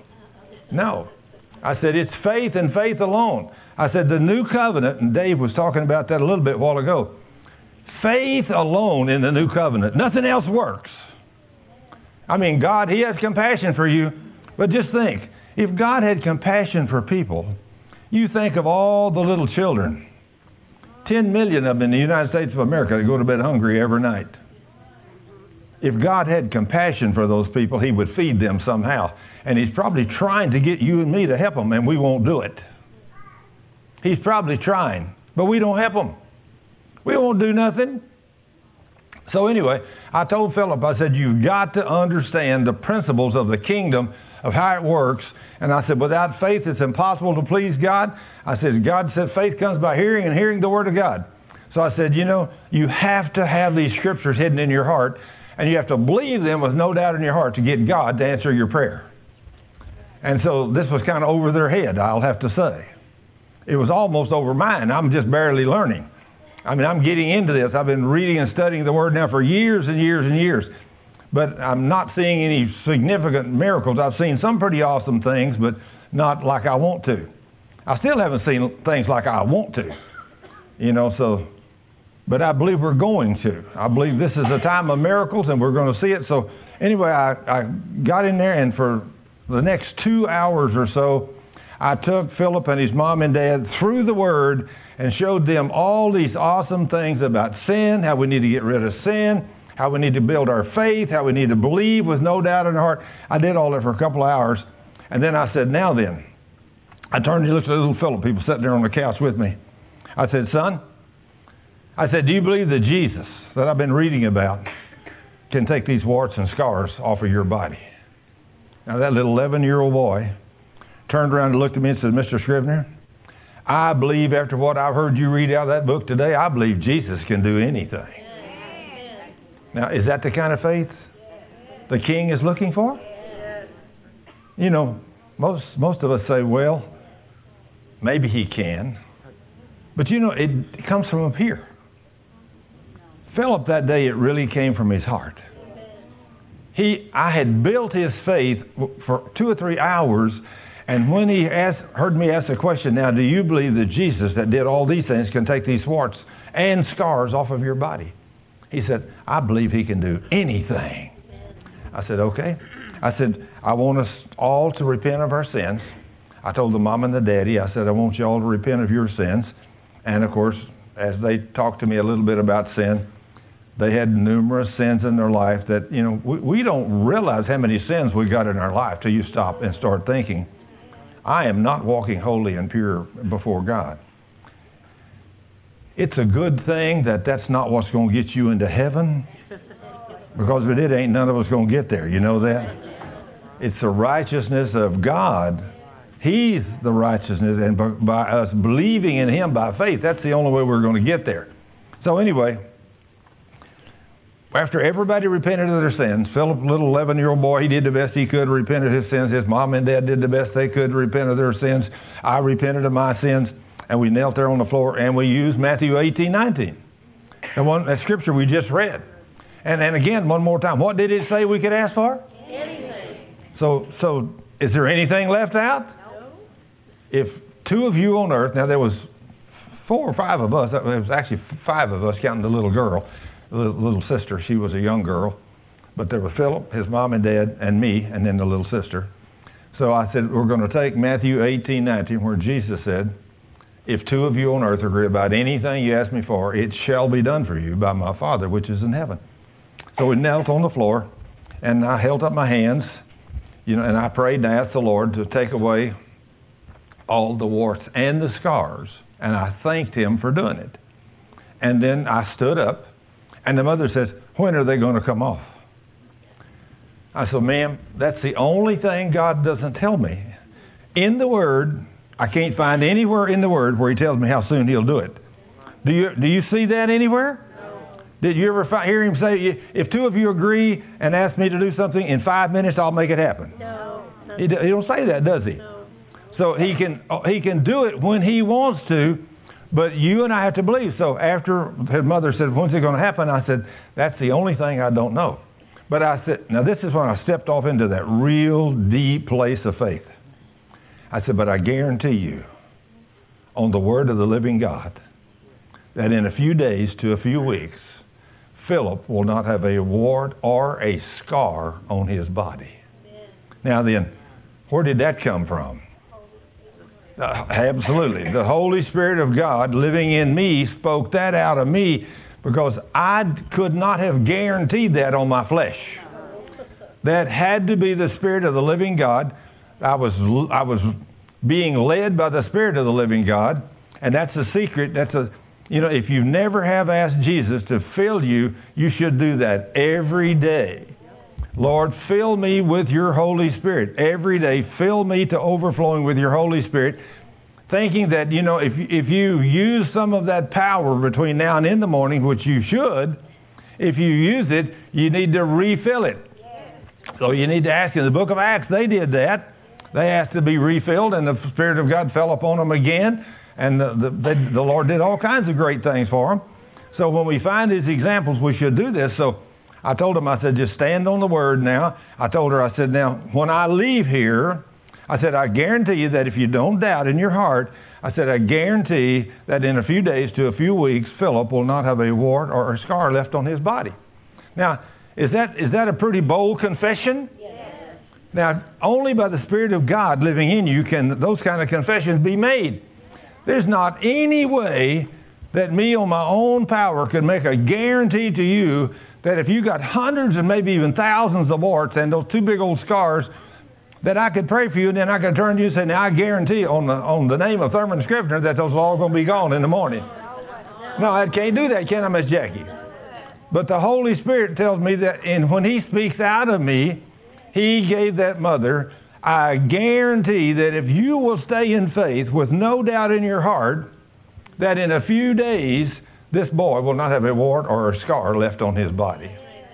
I said, it's faith and faith alone. I said, the new covenant, and Dave was talking about that a little bit a while ago. Faith alone in the new covenant. Nothing else works. I mean, God, He has compassion for you. But just think, if God had compassion for people, you think of all the little children. 10 million of them in the United States of America that go to bed hungry every night. If God had compassion for those people, He would feed them somehow. And He's probably trying to get you and me to help them, and we won't do it. He's probably trying, but we don't help them. We won't do nothing. So anyway, I told Philip, I said, you've got to understand the principles of the kingdom, of how it works. And I said, without faith, it's impossible to please God. I said, God said faith comes by hearing, and hearing the Word of God. So I said, you have to have these scriptures hidden in your heart, and you have to believe them with no doubt in your heart to get God to answer your prayer. And so this was kind of over their head, I'll have to say. It was almost over mine. I'm just barely learning. I mean, I'm getting into this. I've been reading and studying the Word now for years and years and years. But I'm not seeing any significant miracles. I've seen some pretty awesome things, but not like I want to. I still haven't seen things like I want to. But I believe we're going to. I believe this is a time of miracles, and we're going to see it. So anyway, I got in there, and for the next 2 hours or so, I took Philip and his mom and dad through the Word and showed them all these awesome things about sin, how we need to get rid of sin, how we need to build our faith, how we need to believe with no doubt in our heart. I did all that for a couple of hours. And then I said, now then. I turned and looked at the little Philip, people sitting there on the couch with me. I said, son, I said, do you believe that Jesus, that I've been reading about, can take these warts and scars off of your body? Now that little 11-year-old boy turned around and looked at me and said, Mr. Scrivener, I believe after what I've heard you read out of that book today, I believe Jesus can do anything. Now, is that the kind of faith the King is looking for? Most of us say, well, maybe He can. But it comes from up here. Philip, that day, it really came from his heart. I had built his faith for 2 or 3 hours, And when he heard me ask the question, now, do you believe that Jesus that did all these things can take these warts and scars off of your body? He said, I believe he can do anything. I said, okay. I said, I want us all to repent of our sins. I told the mom and the daddy, I said, I want you all to repent of your sins. And of course, as they talked to me a little bit about sin, they had numerous sins in their life that, you know, we don't realize how many sins we got in our life till you stop and start thinking, I am not walking holy and pure before God. It's a good thing that that's not what's going to get you into heaven, because if it ain't, none of us going to get there. You know that? It's the righteousness of God. He's the righteousness, and by us believing in him by faith, that's the only way we're going to get there. So anyway, after everybody repented of their sins, Philip, little 11-year-old boy, he did the best he could to repent of his sins. His mom and dad did the best they could to repent of their sins. I repented of my sins, and we knelt there on the floor, and we used Matthew 18:19, that scripture we just read. And again, one more time, what did it say we could ask for? Anything. So is there anything left out? No. If two of you on earth, now there was 4 or 5 of us, it was actually 5 of us counting the little girl, the little sister, she was a young girl, but there was Philip, his mom and dad, and me, and then the little sister. So I said, we're going to take Matthew 18:19, where Jesus said, if 2 of you on earth agree about anything you ask me for, it shall be done for you by my Father which is in heaven. So we knelt on the floor, and I held up my hands, you know, and I prayed and asked the Lord to take away all the warts and the scars, and I thanked him for doing it. And then I stood up, and the mother says, when are they going to come off? I said, ma'am, that's the only thing God doesn't tell me. In the Word, I can't find anywhere in the Word where he tells me how soon he'll do it. Do you see that anywhere? Did you ever hear him say, if 2 of you agree and ask me to do something, in 5 minutes I'll make it happen? No. He don't say that, does he? No. So he can do it when he wants to, but you and I have to believe. So after his mother said, when's it going to happen? I said, that's the only thing I don't know. But I said, now this is when I stepped off into that real deep place of faith. I said, but I guarantee you, on the word of the living God, that in a few days to a few weeks, Philip will not have a wart or a scar on his body. Now then, where did that come from? Absolutely. The Holy Spirit of God living in me spoke that out of me, because I could not have guaranteed that on my flesh. That had to be the Spirit of the living God. I was being led by the Spirit of the living God, and that's a secret. You know, if you never have asked Jesus to fill you, you should do that every day. Lord, fill me with your Holy Spirit. Every day, fill me to overflowing with your Holy Spirit, thinking that, you know, if you use some of that power between now and in the morning, which you should, if you use it, you need to refill it. So you need to ask. In the book of Acts, they did that. They asked to be refilled, and the Spirit of God fell upon them again. And the Lord did all kinds of great things for them. So when we find these examples, we should do this. So I told him, I said, just stand on the word now. I told her, I said, now, when I leave here, I said, I guarantee you that if you don't doubt in your heart, I said, I guarantee that in a few days to a few weeks, Philip will not have a wart or a scar left on his body. Now, is that a pretty bold confession? Yes. Now, only by the Spirit of God living in you can those kind of confessions be made. There's not any way that me on my own power could make a guarantee to you that if you got hundreds and maybe even thousands of warts and those 2 big old scars, that I could pray for you, and then I could turn to you and say, now I guarantee on the name of Thurman Scrivener that those are all going to be gone in the morning. No, I can't do that, can I, Miss Jackie? But the Holy Spirit tells me that when he speaks out of me, he gave that mother, I guarantee that if you will stay in faith with no doubt in your heart, that in a few days, this boy will not have a wart or a scar left on his body.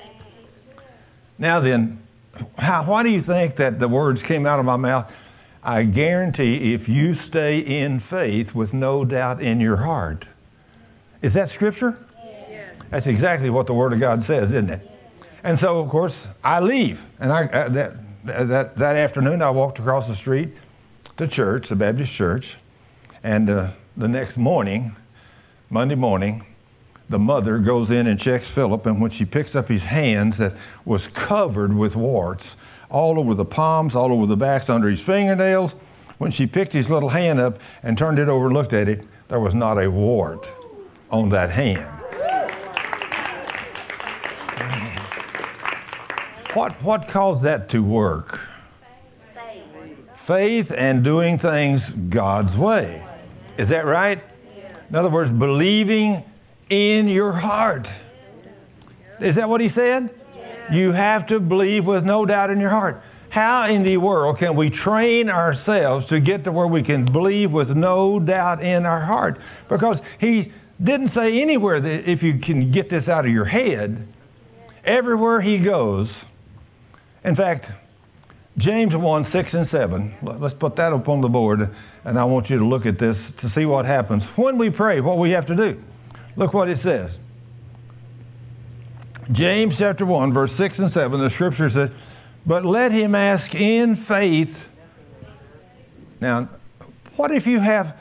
Now then, why do you think that the words came out of my mouth? I guarantee if you stay in faith with no doubt in your heart. Is that Scripture? Yes. That's exactly what the Word of God says, isn't it? And so, of course, I leave. And that afternoon, I walked across the street to church, the Baptist church, and the next morning, Monday morning, the mother goes in and checks Philip, and when she picks up his hands that was covered with warts, all over the palms, all over the backs, under his fingernails, when she picked his little hand up and turned it over and looked at it, there was not a wart on that hand. What caused that to work? Faith and doing things God's way. Is that right? In other words, believing in your heart. Is that what he said? You have to believe with no doubt in your heart. How in the world can we train ourselves to get to where we can believe with no doubt in our heart? Because he didn't say anywhere that if you can get this out of your head, everywhere he goes. In fact, James 1, 6 and 7, let's put that up on the board, and I want you to look at this to see what happens. When we pray, what we have to do. Look what it says. James chapter 1, verse 6 and 7, the scripture says, but let him ask in faith. Now, what if you have,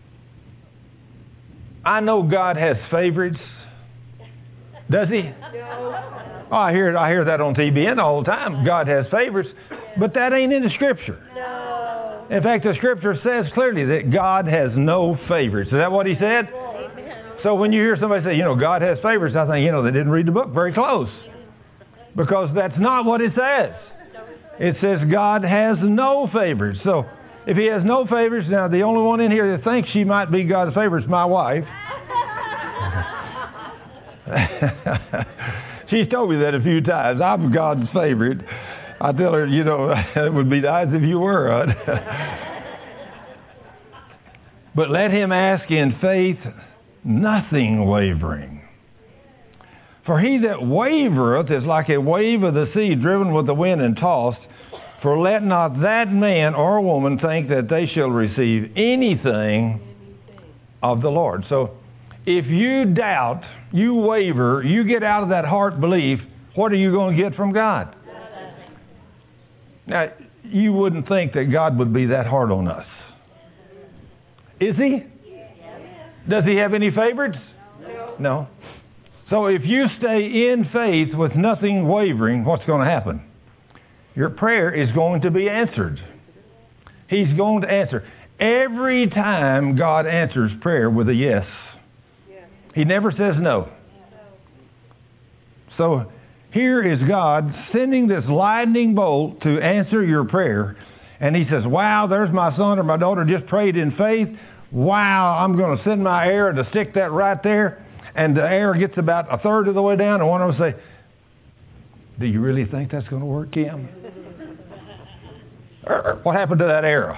I know God has favorites. Does he? Oh, I hear that on TBN all the time. God has favorites, but that ain't in the scripture. No. In fact, the scripture says clearly that God has no favorites. Is that what he said? Amen. So when you hear somebody say, God has favorites, I think, they didn't read the book very close. Because that's not what it says. It says God has no favorites. So if he has no favorites, now the only one in here that thinks she might be God's favorite is my wife. She's told me that a few times. I'm God's favorite. I tell her, it would be nice if you were. But let him ask in faith, nothing wavering. For he that wavereth is like a wave of the sea driven with the wind and tossed. For let not that man or woman think that they shall receive anything of the Lord. So if you doubt, you waver, you get out of that heart belief, what are you going to get from God? Now, you wouldn't think that God would be that hard on us. Is he? Does he have any favorites? No. So if you stay in faith with nothing wavering, what's going to happen? Your prayer is going to be answered. He's going to answer. Every time God answers prayer with a yes. He never says no. So here is God sending this lightning bolt to answer your prayer. And he says, wow, there's my son or my daughter just prayed in faith. Wow, I'm going to send my arrow to stick that right there. And the arrow gets about a third of the way down. And one of them say, do you really think that's going to work, Kim? What happened to that arrow?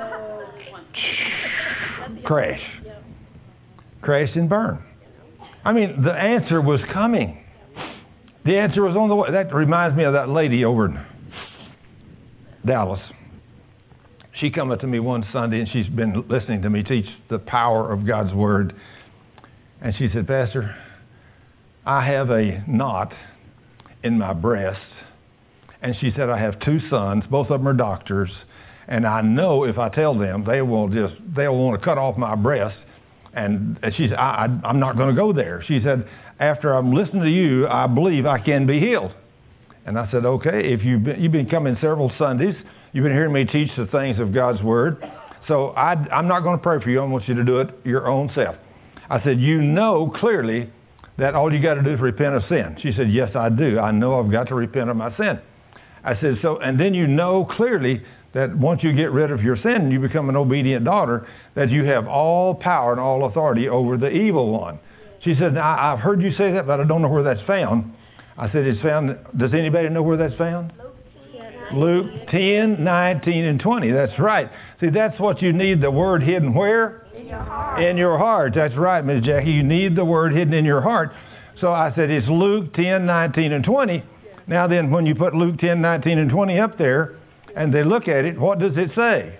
Crash. Crash and burn. I mean, the answer was coming. The answer was on the way. That reminds me of that lady over in Dallas. She come up to me one Sunday, and she's been listening to me teach the power of God's Word. And she said, Pastor, I have a knot in my breast. And she said, I have two sons. Both of them are doctors. And I know if I tell them, they'll want to cut off my breast. And she said, I'm not going to go there. She said, after I'm listening to you, I believe I can be healed. And I said, okay, if you've been coming several Sundays, you've been hearing me teach the things of God's Word. So I'm not going to pray for you. I want you to do it your own self. I said, you know clearly that all you got to do is repent of sin. She said, yes, I do. I know I've got to repent of my sin. I said, so, and then you know clearly that once you get rid of your sin and you become an obedient daughter, that you have all power and all authority over the evil one. She said, I've heard you say that, but I don't know where that's found. I said, it's found, does anybody know where that's found? Luke 10, 19, and 20. That's right. See, that's what you need the word hidden where? In your heart. In your heart. That's right, Ms. Jackie. You need the word hidden in your heart. So I said, it's Luke 10, 19, and 20. Now then, when you put Luke 10, 19, and 20 up there, and they look at it, what does it say?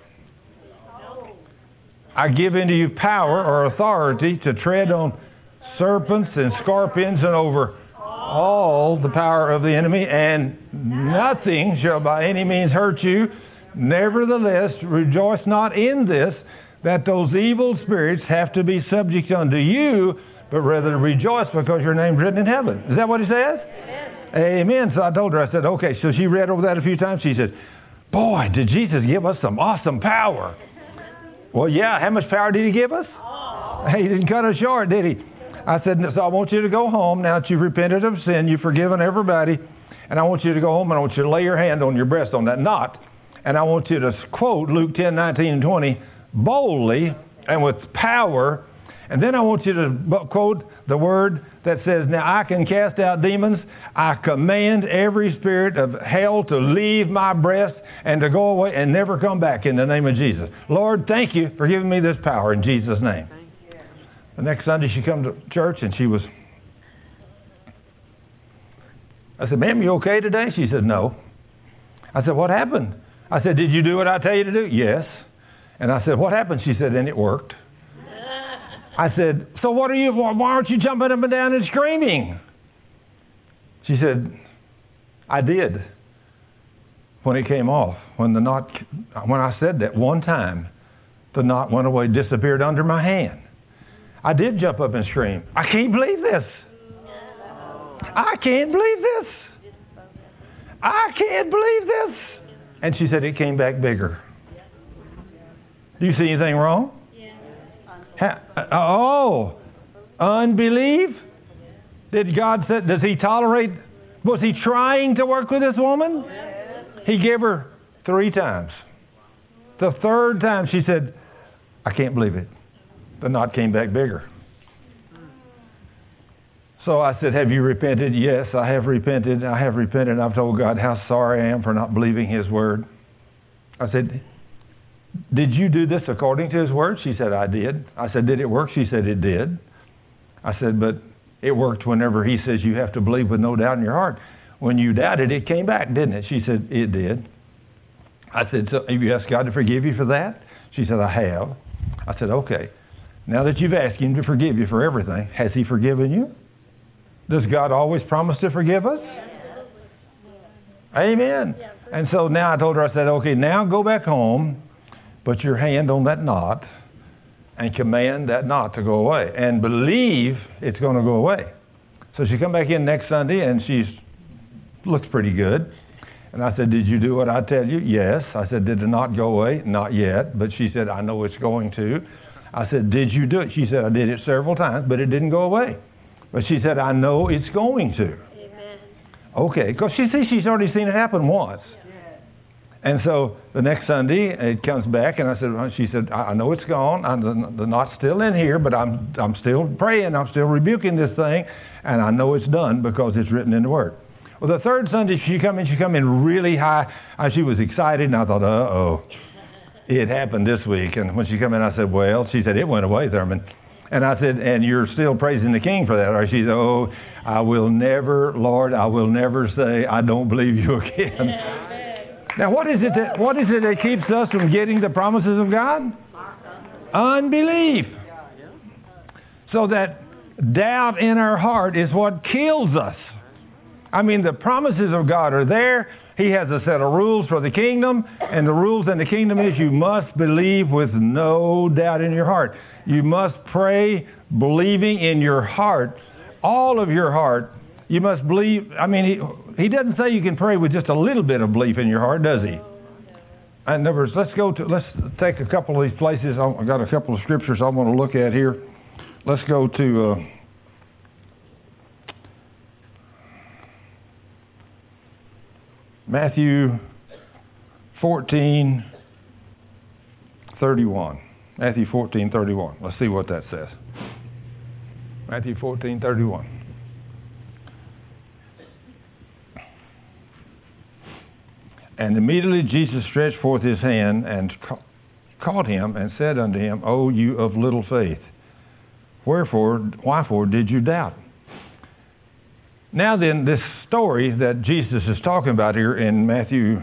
I give unto you power or authority to tread on serpents and scorpions and over all the power of the enemy, and nothing shall by any means hurt you. Nevertheless, rejoice not in this, that those evil spirits have to be subject unto you, but rather rejoice because your name's written in heaven. Is that what he says? Amen. So I told her, I said, okay. So she read over that a few times. She said, boy, did Jesus give us some awesome power. Well, yeah. How much power did he give us? He didn't cut us short, did he? I said, so I want you to go home now that you've repented of sin, you've forgiven everybody, and I want you to go home and I want you to lay your hand on your breast on that knot, and I want you to quote Luke 10, 19, and 20 boldly and with power, and then I want you to quote the word that says, now I can cast out demons. I command every spirit of hell to leave my breast and to go away and never come back in the name of Jesus. Lord, thank you for giving me this power in Jesus' name. The next Sunday she come to church and I said, ma'am, you okay today? She said, no. I said, what happened? I said, did you do what I tell you to do? Yes. And I said, what happened? She said, and it worked. I said, so why aren't you jumping up and down and screaming? She said, I did. When it came off, when I said that one time, the knot went away, disappeared under my hand. I did jump up and scream. I can't believe this. I can't believe this. I can't believe this. And she said it came back bigger. Do you see anything wrong? Unbelief? Does he tolerate? Was he trying to work with this woman? He gave her 3 times. The 3rd time she said, I can't believe it. The knot came back bigger. So I said, have you repented? Yes, I have repented. I have repented. I've told God how sorry I am for not believing his word. I said, did you do this according to his word? She said, I did. I said, did it work? She said, it did. I said, but it worked whenever he says you have to believe with no doubt in your heart. When you doubted, it came back, didn't it? She said, it did. I said, so have you asked God to forgive you for that? She said, I have. I said, okay. Now that you've asked him to forgive you for everything, has he forgiven you? Does God always promise to forgive us? Amen. And so now I told her, I said, okay, now go back home, put your hand on that knot, and command that knot to go away. And believe it's going to go away. So she come back in next Sunday, and she looks pretty good. And I said, did you do what I tell you? Yes. I said, did the knot go away? Not yet. But she said, I know it's going to. I said, did you do it? She said, I did it several times, but it didn't go away. But she said, I know it's going to. Amen. Okay, because she's already seen it happen once. And so the next Sunday, it comes back, and she said, I know it's gone. The knot's still in here, but I'm still praying. I'm still rebuking this thing, and I know it's done because it's written in the Word. Well, the 3rd Sunday, she come in really high. She was excited, and I thought, uh-oh, it happened this week. And when she come in, I said, well, she said, it went away, Thurman. And I said, and you're still praising the King for that? Or she said, oh, I will never say, I don't believe you again. Now, what is it that keeps us from getting the promises of God? Unbelief. So that doubt in our heart is what kills us. I mean, the promises of God are there. He has a set of rules for the kingdom, and the rules in the kingdom is you must believe with no doubt in your heart. You must pray believing in your heart, all of your heart. You must believe. I mean, he doesn't say you can pray with just a little bit of belief in your heart, does he? In other words, let's take a couple of these places. I've got a couple of scriptures I want to look at here. Let's go to Matthew 14:31. Matthew 14:31. Let's see what that says. Matthew 14:31. And immediately Jesus stretched forth his hand and caught him and said unto him, O you of little faith, wherefore did you doubt? Now then, this story that Jesus is talking about here in Matthew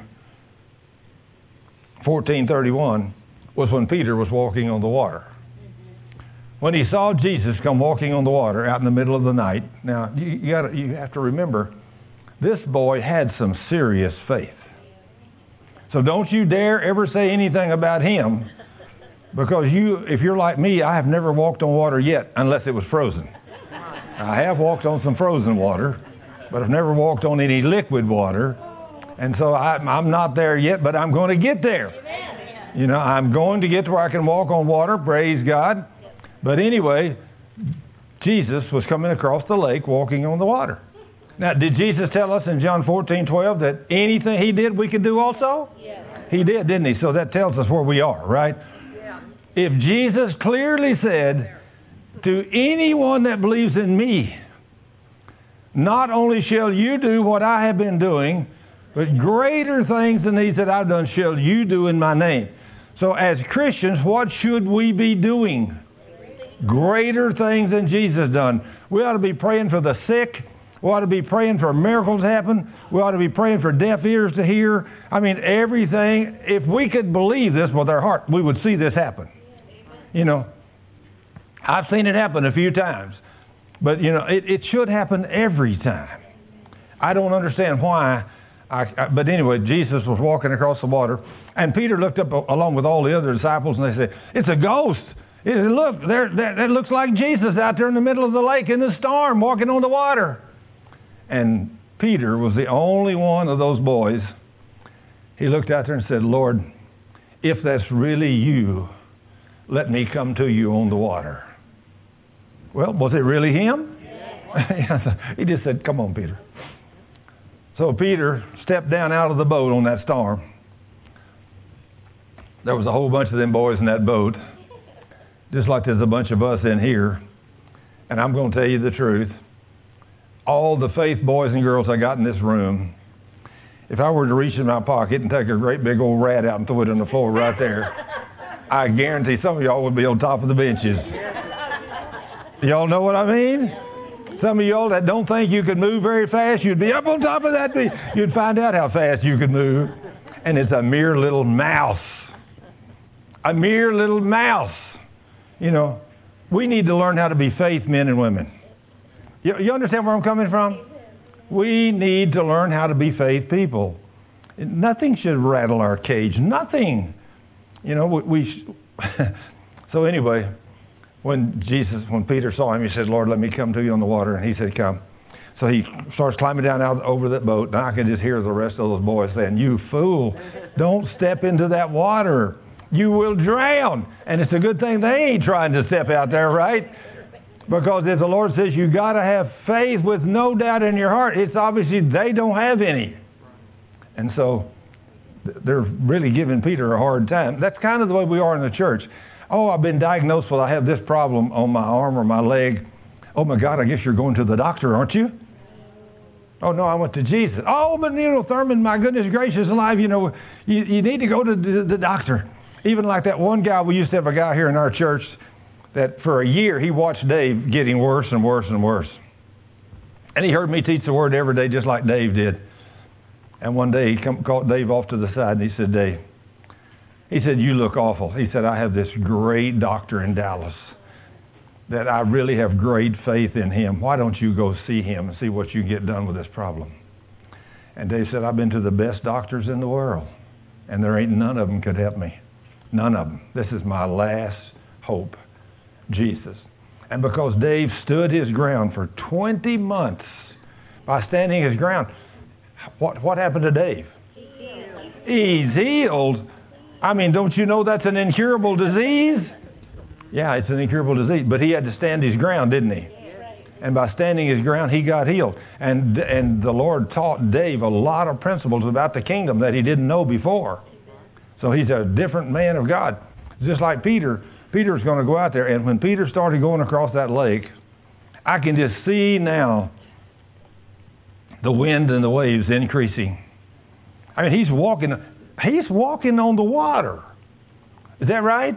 14:31 was when Peter was walking on the water. When he saw Jesus come walking on the water out in the middle of the night. Now, you have to remember, this boy had some serious faith. So don't you dare ever say anything about him, because if you're like me, I have never walked on water yet unless it was frozen. I have walked on some frozen water, but I've never walked on any liquid water. And so I'm not there yet, but I'm going to get there. You know, I'm going to get to where I can walk on water, praise God. But anyway, Jesus was coming across the lake walking on the water. Now, did Jesus tell us in John 14:12 that anything he did we could do also? Yes. He did, didn't he? So that tells us where we are, right? Yeah. If Jesus clearly said, to anyone that believes in me, not only shall you do what I have been doing, but greater things than these that I've done shall you do in my name. So as Christians, what should we be doing? Greater things than Jesus done. We ought to be praying for the sick. We ought to be praying for miracles to happen. We ought to be praying for deaf ears to hear. I mean, everything. If we could believe this with our heart, we would see this happen. You know, I've seen it happen a few times. But, you know, it should happen every time. I don't understand why. But anyway, Jesus was walking across the water, and Peter looked up along with all the other disciples, and they said, it's a ghost. He said, look, that looks like Jesus out there in the middle of the lake in the storm, walking on the water. And Peter was the only one of those boys. He looked out there and said, Lord, if that's really you, let me come to you on the water. Well, was it really him? Yes. He just said, come on, Peter. So Peter stepped down out of the boat on that storm. There was a whole bunch of them boys in that boat, just like there's a bunch of us in here. And I'm going to tell you the truth. All the faith boys and girls I got in this room, if I were to reach in my pocket and take a great big old rat out and throw it on the floor right there, I guarantee some of y'all would be on top of the benches. Y'all know what I mean? Some of y'all that don't think you could move very fast, you'd be up on top of that. You'd find out how fast you could move. And it's a mere little mouse. A mere little mouse. You know, we need to learn how to be faith men and women. You understand where I'm coming from? We need to learn how to be faith people. Nothing should rattle our cage. Nothing. You know, so anyway, when Peter saw him, he said, Lord, let me come to you on the water. And he said, come. So he starts climbing down out over that boat. And I can just hear the rest of those boys saying, you fool, don't step into that water. You will drown. And it's a good thing they ain't trying to step out there, right? Because if the Lord says you got to have faith with no doubt in your heart, it's obviously they don't have any. And so they're really giving Peter a hard time. That's kind of the way we are in the church. Oh, I've been diagnosed with I have this problem on my arm or my leg. Oh my God, I guess you're going to the doctor, aren't you? Oh no, I went to Jesus. Oh, but you know, Thurman, my goodness gracious alive, you know, you need to go to the doctor. Even like that one guy, we used to have a guy here in our church that for a year he watched Dave getting worse and worse and worse. And he heard me teach the word every day just like Dave did. And one day he called Dave off to the side and he said, Dave, he said, you look awful. He said, I have this great doctor in Dallas that I really have great faith in him. Why don't you go see him and see what you can get done with this problem? And Dave said, I've been to the best doctors in the world, and there ain't none of them could help me. None of them. This is my last hope, Jesus. And because Dave stood his ground for 20 months by standing his ground, what happened to Dave? He's healed. I mean, don't you know that's an incurable disease? Yeah, it's an incurable disease, but he had to stand his ground, didn't he? And by standing his ground, he got healed. And the Lord taught Dave a lot of principles about the kingdom that he didn't know before. So he's a different man of God. Just like Peter. Peter's going to go out there, and when Peter started going across that lake, I can just see now the wind and the waves increasing. I mean, he's walking on the water. Is that right?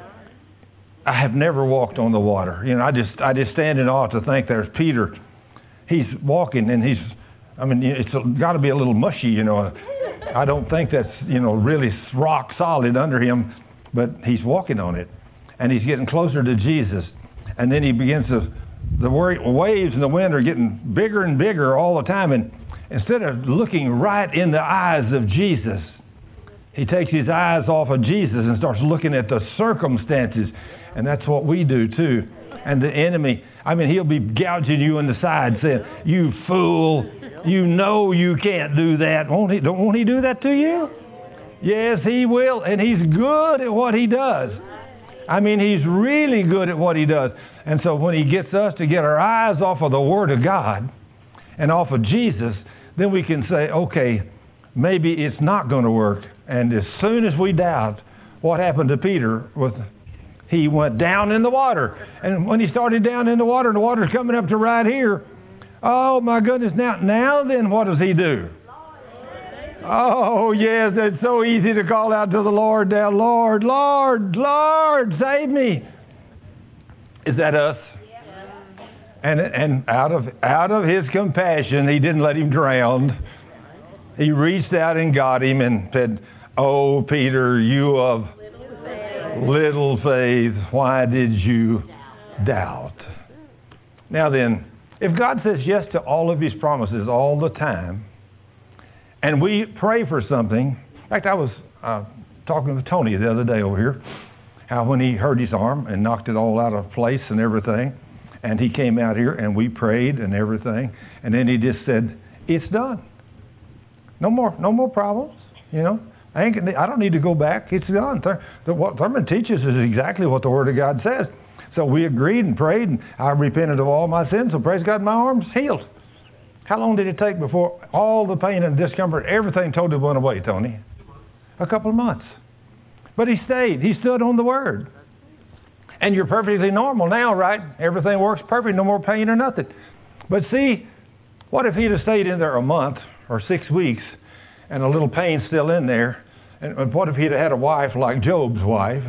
I have never walked on the water. You know, I just stand in awe to think there's Peter. He's walking and it's got to be a little mushy, you know. I don't think that's, you know, really rock solid under him, but he's walking on it. And he's getting closer to Jesus. And then he begins the waves and the wind are getting bigger and bigger all the time. And instead of looking right in the eyes of Jesus, He takes his eyes off of Jesus and starts looking at the circumstances. And that's what we do too. And the enemy, he'll be gouging you in the side saying, you fool, you know you can't do that. Won't he do that to you? Yes, he will. And he's good at what he does. He's really good at what he does. And so when he gets us to get our eyes off of the Word of God and off of Jesus, then we can say, okay, maybe it's not going to work. And as soon as we doubt, what happened to Peter was he went down in the water. And when he started down in the water, and the water's coming up to right here, oh my goodness, now then what does he do? Oh yes, it's so easy to call out to the Lord now, Lord, Lord, Lord, save me. Is that us? And out of his compassion, he didn't let him drown. He reached out and got him and said, oh, Peter, you of little faith, why did you doubt? Now then, if God says yes to all of his promises all the time, and we pray for something, in fact, I was talking with Tony the other day over here, how when he hurt his arm and knocked it all out of place and everything, and he came out here and we prayed and everything, and then he just said, it's done. No more problems, I don't need to go back. It's done. What Thurman teaches is exactly what the Word of God says. So we agreed and prayed, and I repented of all my sins, so praise God, my arm's healed. How long did it take before all the pain and discomfort, everything totally went away, Tony? A couple of months. But he stayed. He stood on the Word. And you're perfectly normal now, right? Everything works perfect, no more pain or nothing. But see, what if he'd have stayed in there a month or 6 weeks and a little pain still in there? And what if he'd have had a wife like Job's wife?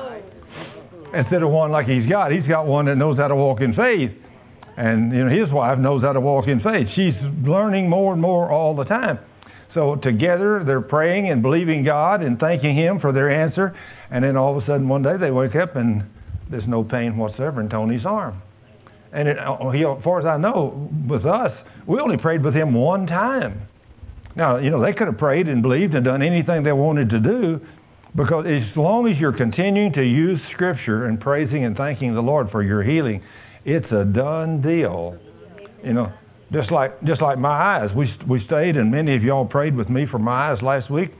Instead of one like he's got one that knows how to walk in faith. And his wife knows how to walk in faith. She's learning more and more all the time. So together they're praying and believing God and thanking him for their answer. And then all of a sudden one day they wake up and there's no pain whatsoever in Tony's arm. And as far as I know, with us, we only prayed with him one time. Now, they could have prayed and believed and done anything they wanted to do, because as long as you're continuing to use Scripture and praising and thanking the Lord for your healing, it's a done deal. Just like my eyes. We stayed, and many of y'all prayed with me for my eyes last week.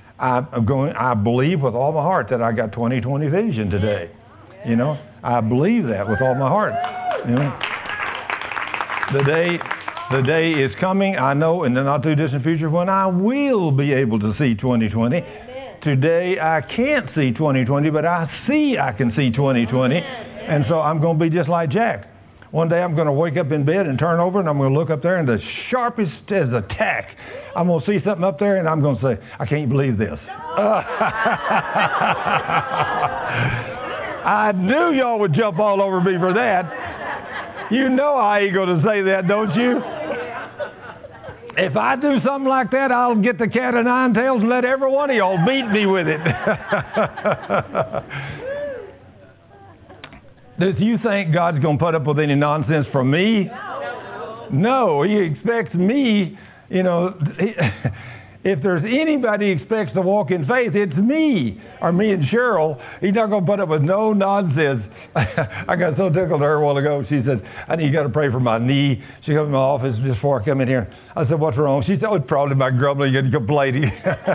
I believe with all my heart that I got 20/20 vision today. I believe that with all my heart. The day is coming, I know, in the not too distant future, when I will be able to see 20/20. Today I can't see 20/20, but I can see 20/20. And so I'm going to be just like Jack. One day I'm going to wake up in bed and turn over, and I'm going to look up there, and the sharpest as a tack, I'm going to see something up there, and I'm going to say, I can't believe this. I knew y'all would jump all over me for that. You know I ain't going to say that, don't you? If I do something like that, I'll get the cat of nine tails and let every one of y'all beat me with it. Do you think God's going to put up with any nonsense from me? No, he expects me, if there's anybody he expects to walk in faith, it's me, or me and Cheryl. He's not going to put up with no nonsense. I got so tickled her a while ago. She said, you got to pray for my knee. She came to my office just before I come in here. I said, what's wrong? She said, it's probably my grumbling and complaining.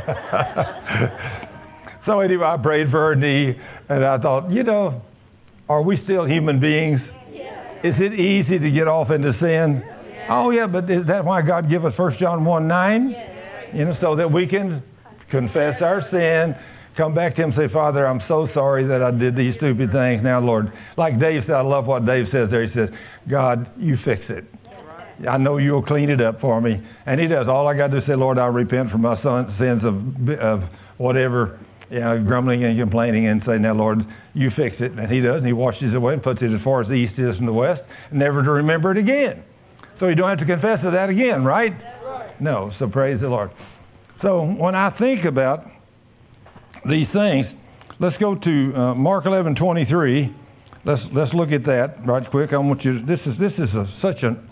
So anyway, I prayed for her knee, and I thought, are we still human beings? Is it easy to get off into sin? Oh, yeah, but is that why God gave us 1 John 1:9? So that we can confess our sin, come back to him and say, Father, I'm so sorry that I did these stupid things. Now, Lord, like Dave said, I love what Dave says there. He says, God, you fix it. I know you'll clean it up for me. And he does. All I got to do is say, Lord, I repent for my sins of whatever, grumbling and complaining, and say, now, Lord, you fix it. And he does. And he washes it away and puts it as far as the east is from the west, never to remember it again. So you don't have to confess to that again, right? No, so praise the Lord. So when I think about these things, let's go to Mark 11:23. Let's look at that right quick. I want you. This is such an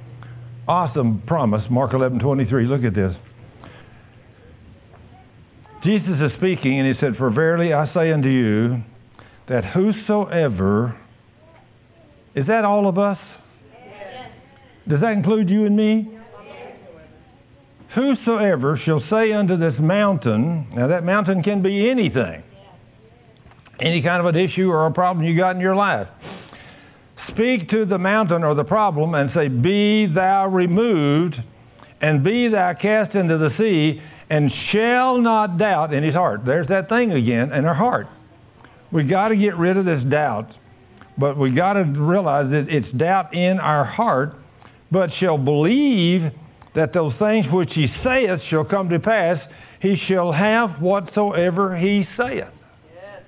awesome promise. Mark 11:23. Look at this. Jesus is speaking, and he said, "For verily I say unto you, that whosoever," is that all of us? Yes. Does that include you and me? "Whosoever shall say unto this mountain," now that mountain can be anything, any kind of an issue or a problem you got in your life. "Speak to the mountain," or the problem, "and say, Be thou removed, and be thou cast into the sea, and shall not doubt in his heart." There's that thing again, in our heart. We got to get rid of this doubt, but we got to realize that it's doubt in our heart, "but shall believe that those things which he saith shall come to pass, he shall have whatsoever he saith." Yes.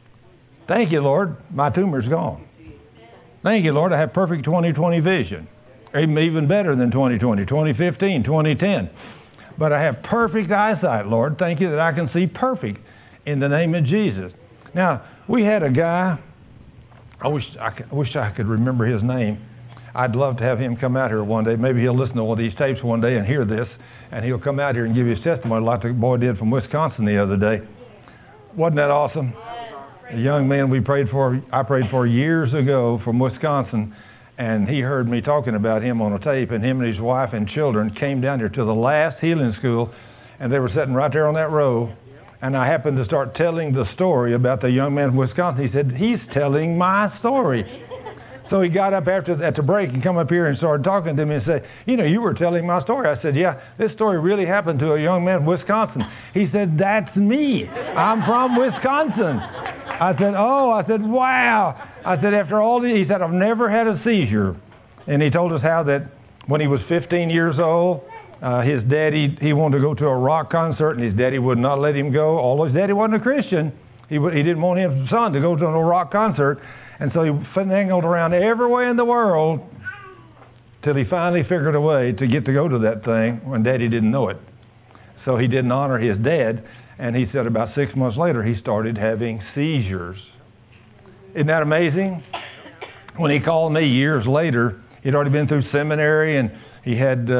Thank you, Lord. My tumor's gone. Thank you, Lord. I have perfect 20/20 vision. Even better than 20/20, 20/15, 20/10. But I have perfect eyesight, Lord. Thank you that I can see perfect in the name of Jesus. Now, we had a guy, I wish I could remember his name. I'd love to have him come out here one day. Maybe he'll listen to one of these tapes one day and hear this, and he'll come out here and give his testimony like the boy did from Wisconsin the other day. Wasn't that awesome? A young man I prayed for years ago from Wisconsin, and he heard me talking about him on a tape, and him and his wife and children came down here to the last healing school, and they were sitting right there on that row, and I happened to start telling the story about the young man from Wisconsin. He said, "He's telling my story." So he got up at the break and come up here and started talking to me and said, "You were telling my story." I said, "Yeah, this story really happened to a young man from Wisconsin." He said, "That's me. I'm from Wisconsin." I said, "Oh," I said, "Wow." I said, "After all these," he said, "I've never had a seizure." And he told us how that when he was 15 years old, his daddy, he wanted to go to a rock concert, and his daddy would not let him go. Although his daddy wasn't a Christian, he didn't want his son to go to a rock concert. And so he finagled around everywhere in the world till he finally figured a way to get to go to that thing when Daddy didn't know it. So he didn't honor his dad, and he said about 6 months later he started having seizures. Isn't that amazing? When he called me years later, he'd already been through seminary, and he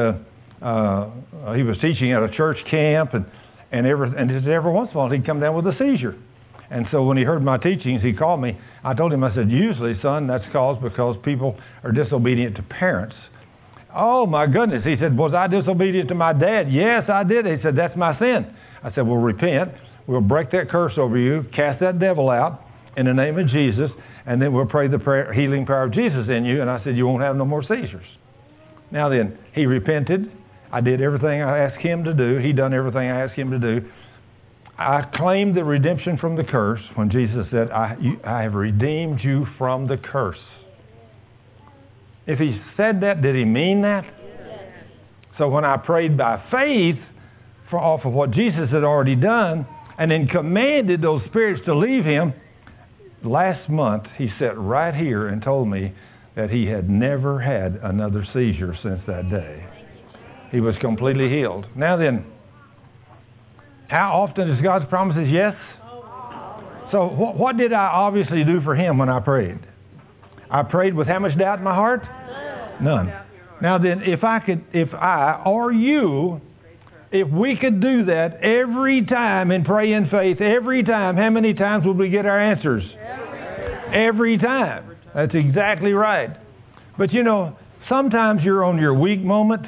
was teaching at a church camp, and every once in a while he'd come down with a seizure. And so when he heard my teachings, he called me. I told him, I said, "Usually, son, that's caused because people are disobedient to parents." "Oh, my goodness." He said, "Was I disobedient to my dad?" "Yes, I did." He said, "That's my sin." I said, "Well, repent. We'll break that curse over you, cast that devil out in the name of Jesus, and then we'll pray the healing power of Jesus in you." And I said, "You won't have no more seizures." Now then, he repented. I did everything I asked him to do. He done everything I asked him to do. I claimed the redemption from the curse when Jesus said, I have redeemed you from the curse. If he said that, did he mean that? Yes. So when I prayed by faith off of what Jesus had already done, and then commanded those spirits to leave him, last month he sat right here and told me that he had never had another seizure since that day. He was completely healed. Now then, how often is God's promises yes? So what did I obviously do for him when I prayed? I prayed with how much doubt in my heart? None. Now then, if I or you, if we could do that every time and pray in faith, every time, how many times would we get our answers? Every time. That's exactly right. But sometimes you're on your weak moment,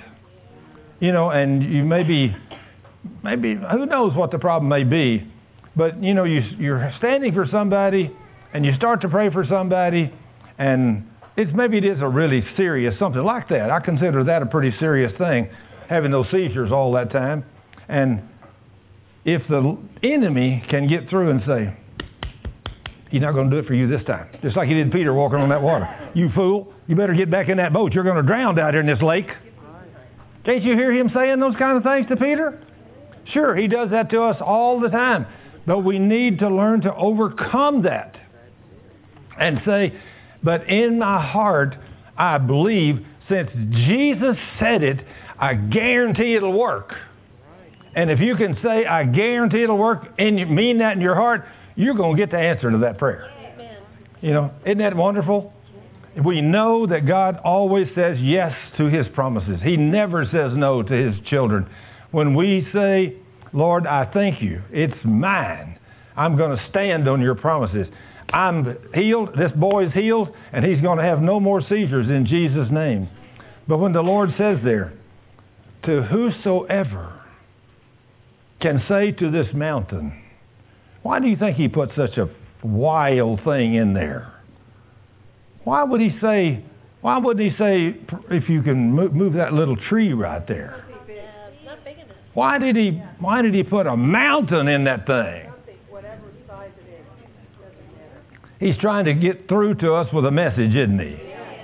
and you maybe, who knows what the problem may be, but you're standing for somebody and you start to pray for somebody, and maybe it is a really serious, something like that. I consider that a pretty serious thing, having those seizures all that time. And if the enemy can get through and say, "He's not going to do it for you this time," just like he did Peter walking on that water. "You fool, you better get back in that boat. You're going to drown out here in this lake." Can't you hear him saying those kind of things to Peter? Sure, he does that to us all the time. But we need to learn to overcome that and say, "But in my heart, I believe since Jesus said it, I guarantee it'll work." And if you can say, "I guarantee it'll work," and you mean that in your heart, you're going to get the answer to that prayer. Amen. Isn't that wonderful? We know that God always says yes to his promises. He never says no to his children. When we say, Lord, I thank you. It's mine. I'm going to stand on your promises. I'm healed. This boy is healed, and he's going to have no more seizures in Jesus' name. But when the Lord says there, to whosoever can say to this mountain, why do you think he put such a wild thing in there? Why wouldn't he say, if you can move that little tree right there? It's not big enough. Why did he put a mountain in that thing? Whatever size it is, doesn't matter. He's trying to get through to us with a message, isn't he?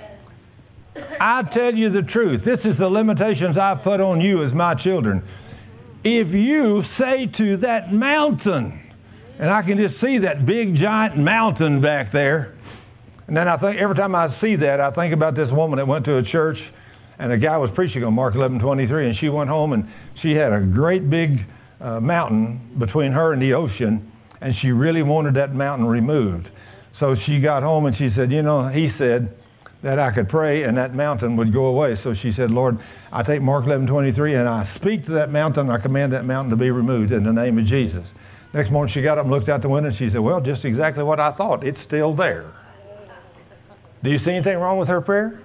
I tell you the truth. This is the limitations I've put on you as my children. If you say to that mountain, and I can just see that big giant mountain back there, and then I think every time I see that, I think about this woman that went to a church, and a guy was preaching on Mark 11:23, and she went home and she had a great big mountain between her and the ocean, and she really wanted that mountain removed. So she got home and she said, he said that I could pray and that mountain would go away. So she said, Lord, I take Mark 11:23 and I speak to that mountain, I command that mountain to be removed in the name of Jesus. Next morning she got up and looked out the window and she said, well, just exactly what I thought. It's still there. Do you see anything wrong with her prayer?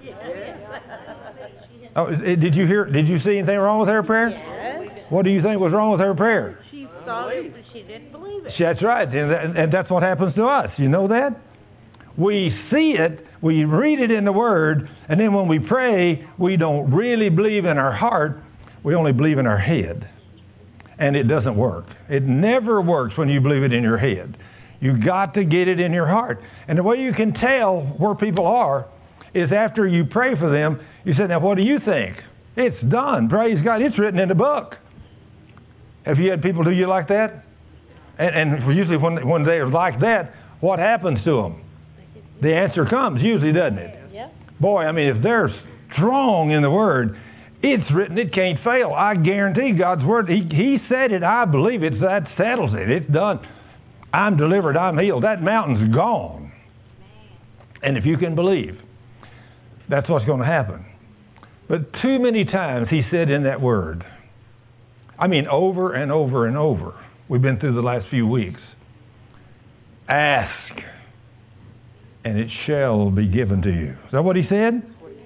Oh, did you see anything wrong with her prayer? Yes. What do you think was wrong with her prayer? She saw it, but she didn't believe it. That's right. And that's what happens to us. You know that? We see it, we read it in the Word, and then when we pray, we don't really believe in our heart. We only believe in our head. And it doesn't work. It never works when you believe it in your head. You've got to get it in your heart. And the way you can tell where people are is after you pray for them, you say, now what do you think? It's done. Praise God. It's written in the book. Have you had people do you like that? And usually when they're like that, what happens to them? The answer comes usually, doesn't it? Yeah. Boy, I mean, if they're strong in the Word, it's written, it can't fail. I guarantee God's Word, He said it, I believe it, that settles it. It's done. I'm delivered, I'm healed. That mountain's gone. And if you can believe, that's what's going to happen. But too many times He said in that Word, I mean over and over and over, we've been through the last few weeks, ask, and it shall be given to you. Is that what He said?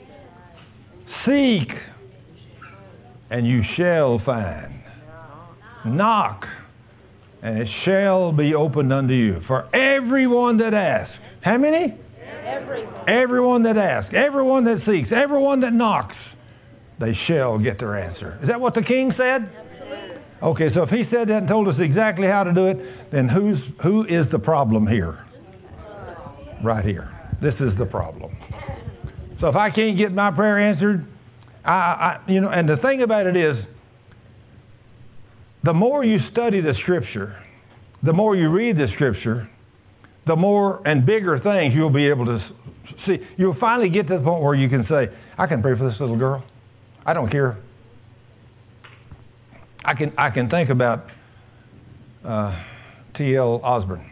Seek, and you shall find. Knock, and it shall be opened unto you. For everyone that asks. How many? Everyone. Everyone that asks, everyone that seeks, everyone that knocks, they shall get their answer. Is that what the King said? Absolutely. Okay, so if He said that and told us exactly how to do it, then who is the problem here? Right here. This is the problem. So if I can't get my prayer answered, and the thing about it is, the more you study the Scripture, the more you read the Scripture, the more and bigger things you'll be able to see. You'll finally get to the point where you can say, I can pray for this little girl. I don't care. I can think about T.L. Osborne.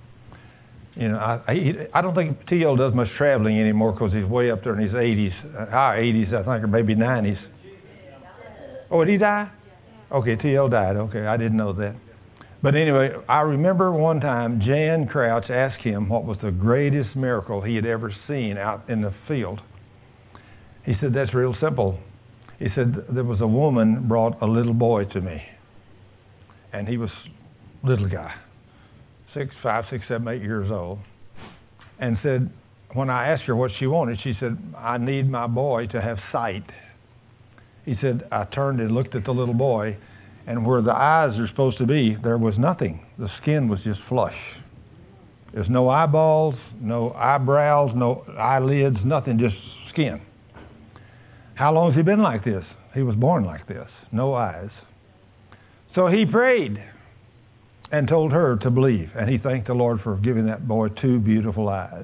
I don't think T.L. does much traveling anymore because he's way up there in his 80s, high 80s, I think, or maybe 90s. Oh, did he die? Okay, T.L. died. Okay, I didn't know that. But anyway, I remember one time Jan Crouch asked him what was the greatest miracle he had ever seen out in the field. He said, that's real simple. He said, there was a woman brought a little boy to me. And he was a little guy. 5, 6, 7, 8 years old, and said, when I asked her what she wanted, she said, I need my boy to have sight. He said, I turned and looked at the little boy, and where the eyes are supposed to be, there was nothing. The skin was just flush. There's no eyeballs, no eyebrows, no eyelids, nothing, just skin. How long has he been like this? He was born like this, no eyes. So he prayed and told her to believe. And he thanked the Lord for giving that boy 2 beautiful eyes.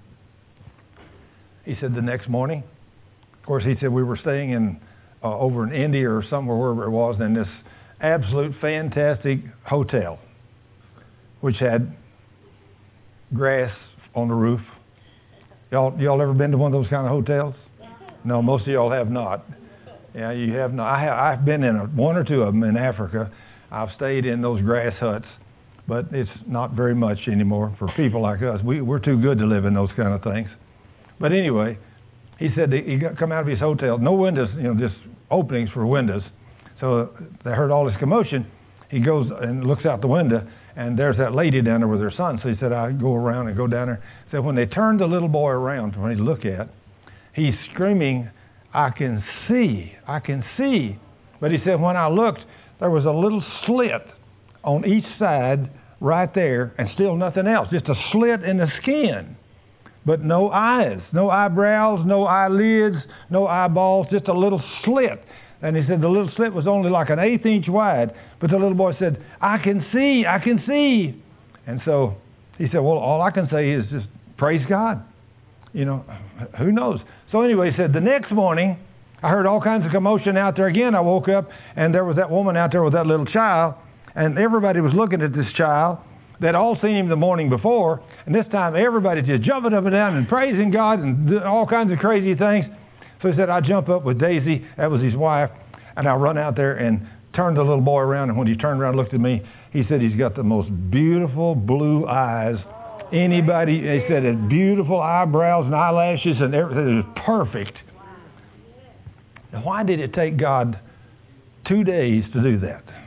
He said the next morning, of course, he said we were staying in over in India or somewhere, wherever it was, in this absolute fantastic hotel, which had grass on the roof. Y'all ever been to one of those kind of hotels? No, most of y'all have not. Yeah, you have not. I've been in one or two of them in Africa. I've stayed in those grass huts, but it's not very much anymore for people like us. We're too good to live in those kind of things. But anyway, he said he come out of his hotel, no windows, just openings for windows. So they heard all this commotion. He goes and looks out the window, and there's that lady down there with her son. So he said, I go around and go down there. So when they turned the little boy around for me to look at, he's screaming, I can see. But he said, when I looked, there was a little slit on each side right there, and still nothing else, just a slit in the skin. But no eyes, no eyebrows, no eyelids, no eyeballs, just a little slit. And he said the little slit was only like an 1/8 inch wide, but the little boy said, I can see. And so he said, well, all I can say is just praise God. Who knows? So anyway, he said the next morning, I heard all kinds of commotion out there again. I woke up, and there was that woman out there with that little child, and everybody was looking at this child. They'd all seen him the morning before, and this time everybody just jumping up and down and praising God and all kinds of crazy things. So he said, I jump up with Daisy, that was his wife, and I run out there and turned the little boy around, and when he turned around and looked at me, he said he's got the most beautiful blue eyes. He said had beautiful eyebrows and eyelashes and everything. It was perfect. Now, why did it take God 2 days to do that? To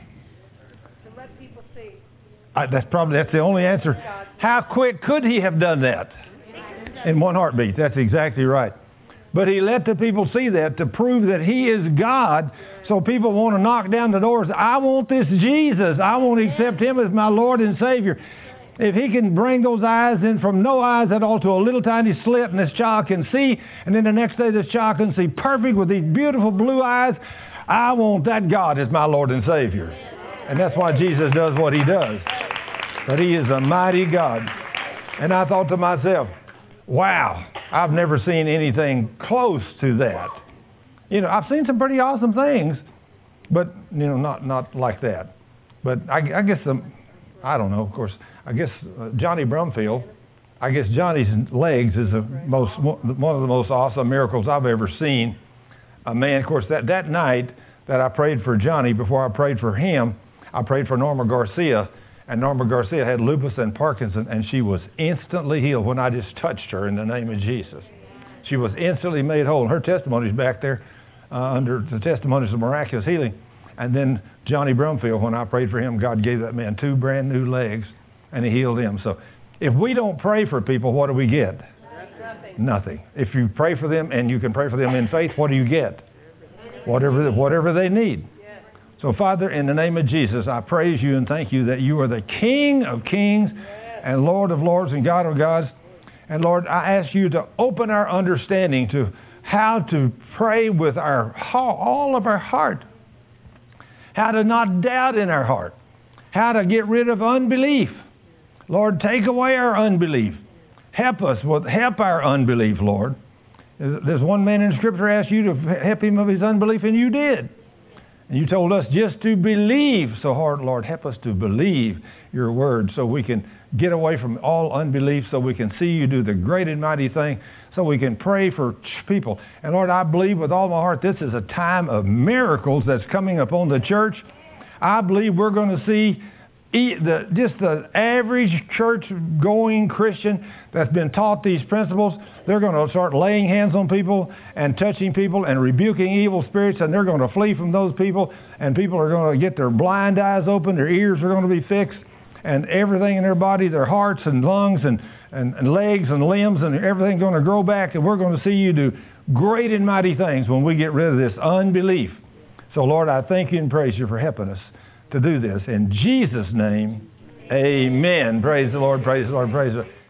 let people see. That's the only answer. How quick could he have done that? In one heartbeat. That's exactly right. But he let the people see that to prove that he is God. So people want to knock down the doors. I want this Jesus. I want to accept him as my Lord and Savior. If he can bring those eyes in from no eyes at all to a little tiny slit, and this child can see, and then the next day this child can see perfect with these beautiful blue eyes, I want that God as my Lord and Savior. And that's why Jesus does what he does. But he is a mighty God. And I thought to myself, wow, I've never seen anything close to that. I've seen some pretty awesome things, but, not like that. But I guess, I don't know, of course, I guess Johnny Brumfield, Johnny's legs is one of the most awesome miracles I've ever seen. Man, of course, that night that I prayed for Johnny, before I prayed for him, I prayed for Norma Garcia. And Norma Garcia had lupus and Parkinson, and she was instantly healed when I just touched her in the name of Jesus. She was instantly made whole. And her testimony's back there under the testimonies of miraculous healing. And then Johnny Brumfield, when I prayed for him, God gave that man 2 brand new legs, and he healed him. So if we don't pray for people, what do we get? Nothing. If you pray for them and you can pray for them in faith, what do you get? Whatever they need. So, Father, in the name of Jesus, I praise you and thank you that you are the King of kings and Lord of lords and God of gods. And, Lord, I ask you to open our understanding to how to pray with all of our heart, how to not doubt in our heart, how to get rid of unbelief. Lord, take away our unbelief. Help our unbelief, Lord. There's one man in Scripture asked you to help him of his unbelief, and you did. And you told us just to believe. So, Lord, help us to believe your word so we can get away from all unbelief, so we can see you do the great and mighty thing, so we can pray for people. And, Lord, I believe with all my heart this is a time of miracles that's coming upon the church. I believe we're going to see just the average church-going Christian that's been taught these principles. They're going to start laying hands on people and touching people and rebuking evil spirits, and they're going to flee from those people, and people are going to get their blind eyes open, their ears are going to be fixed, and everything in their body, their hearts and lungs and legs and limbs and everything going to grow back, and we're going to see you do great and mighty things when we get rid of this unbelief. So, Lord, I thank you and praise you for helping us to do this. In Jesus' name, amen. Praise the Lord, praise the Lord, praise the Lord.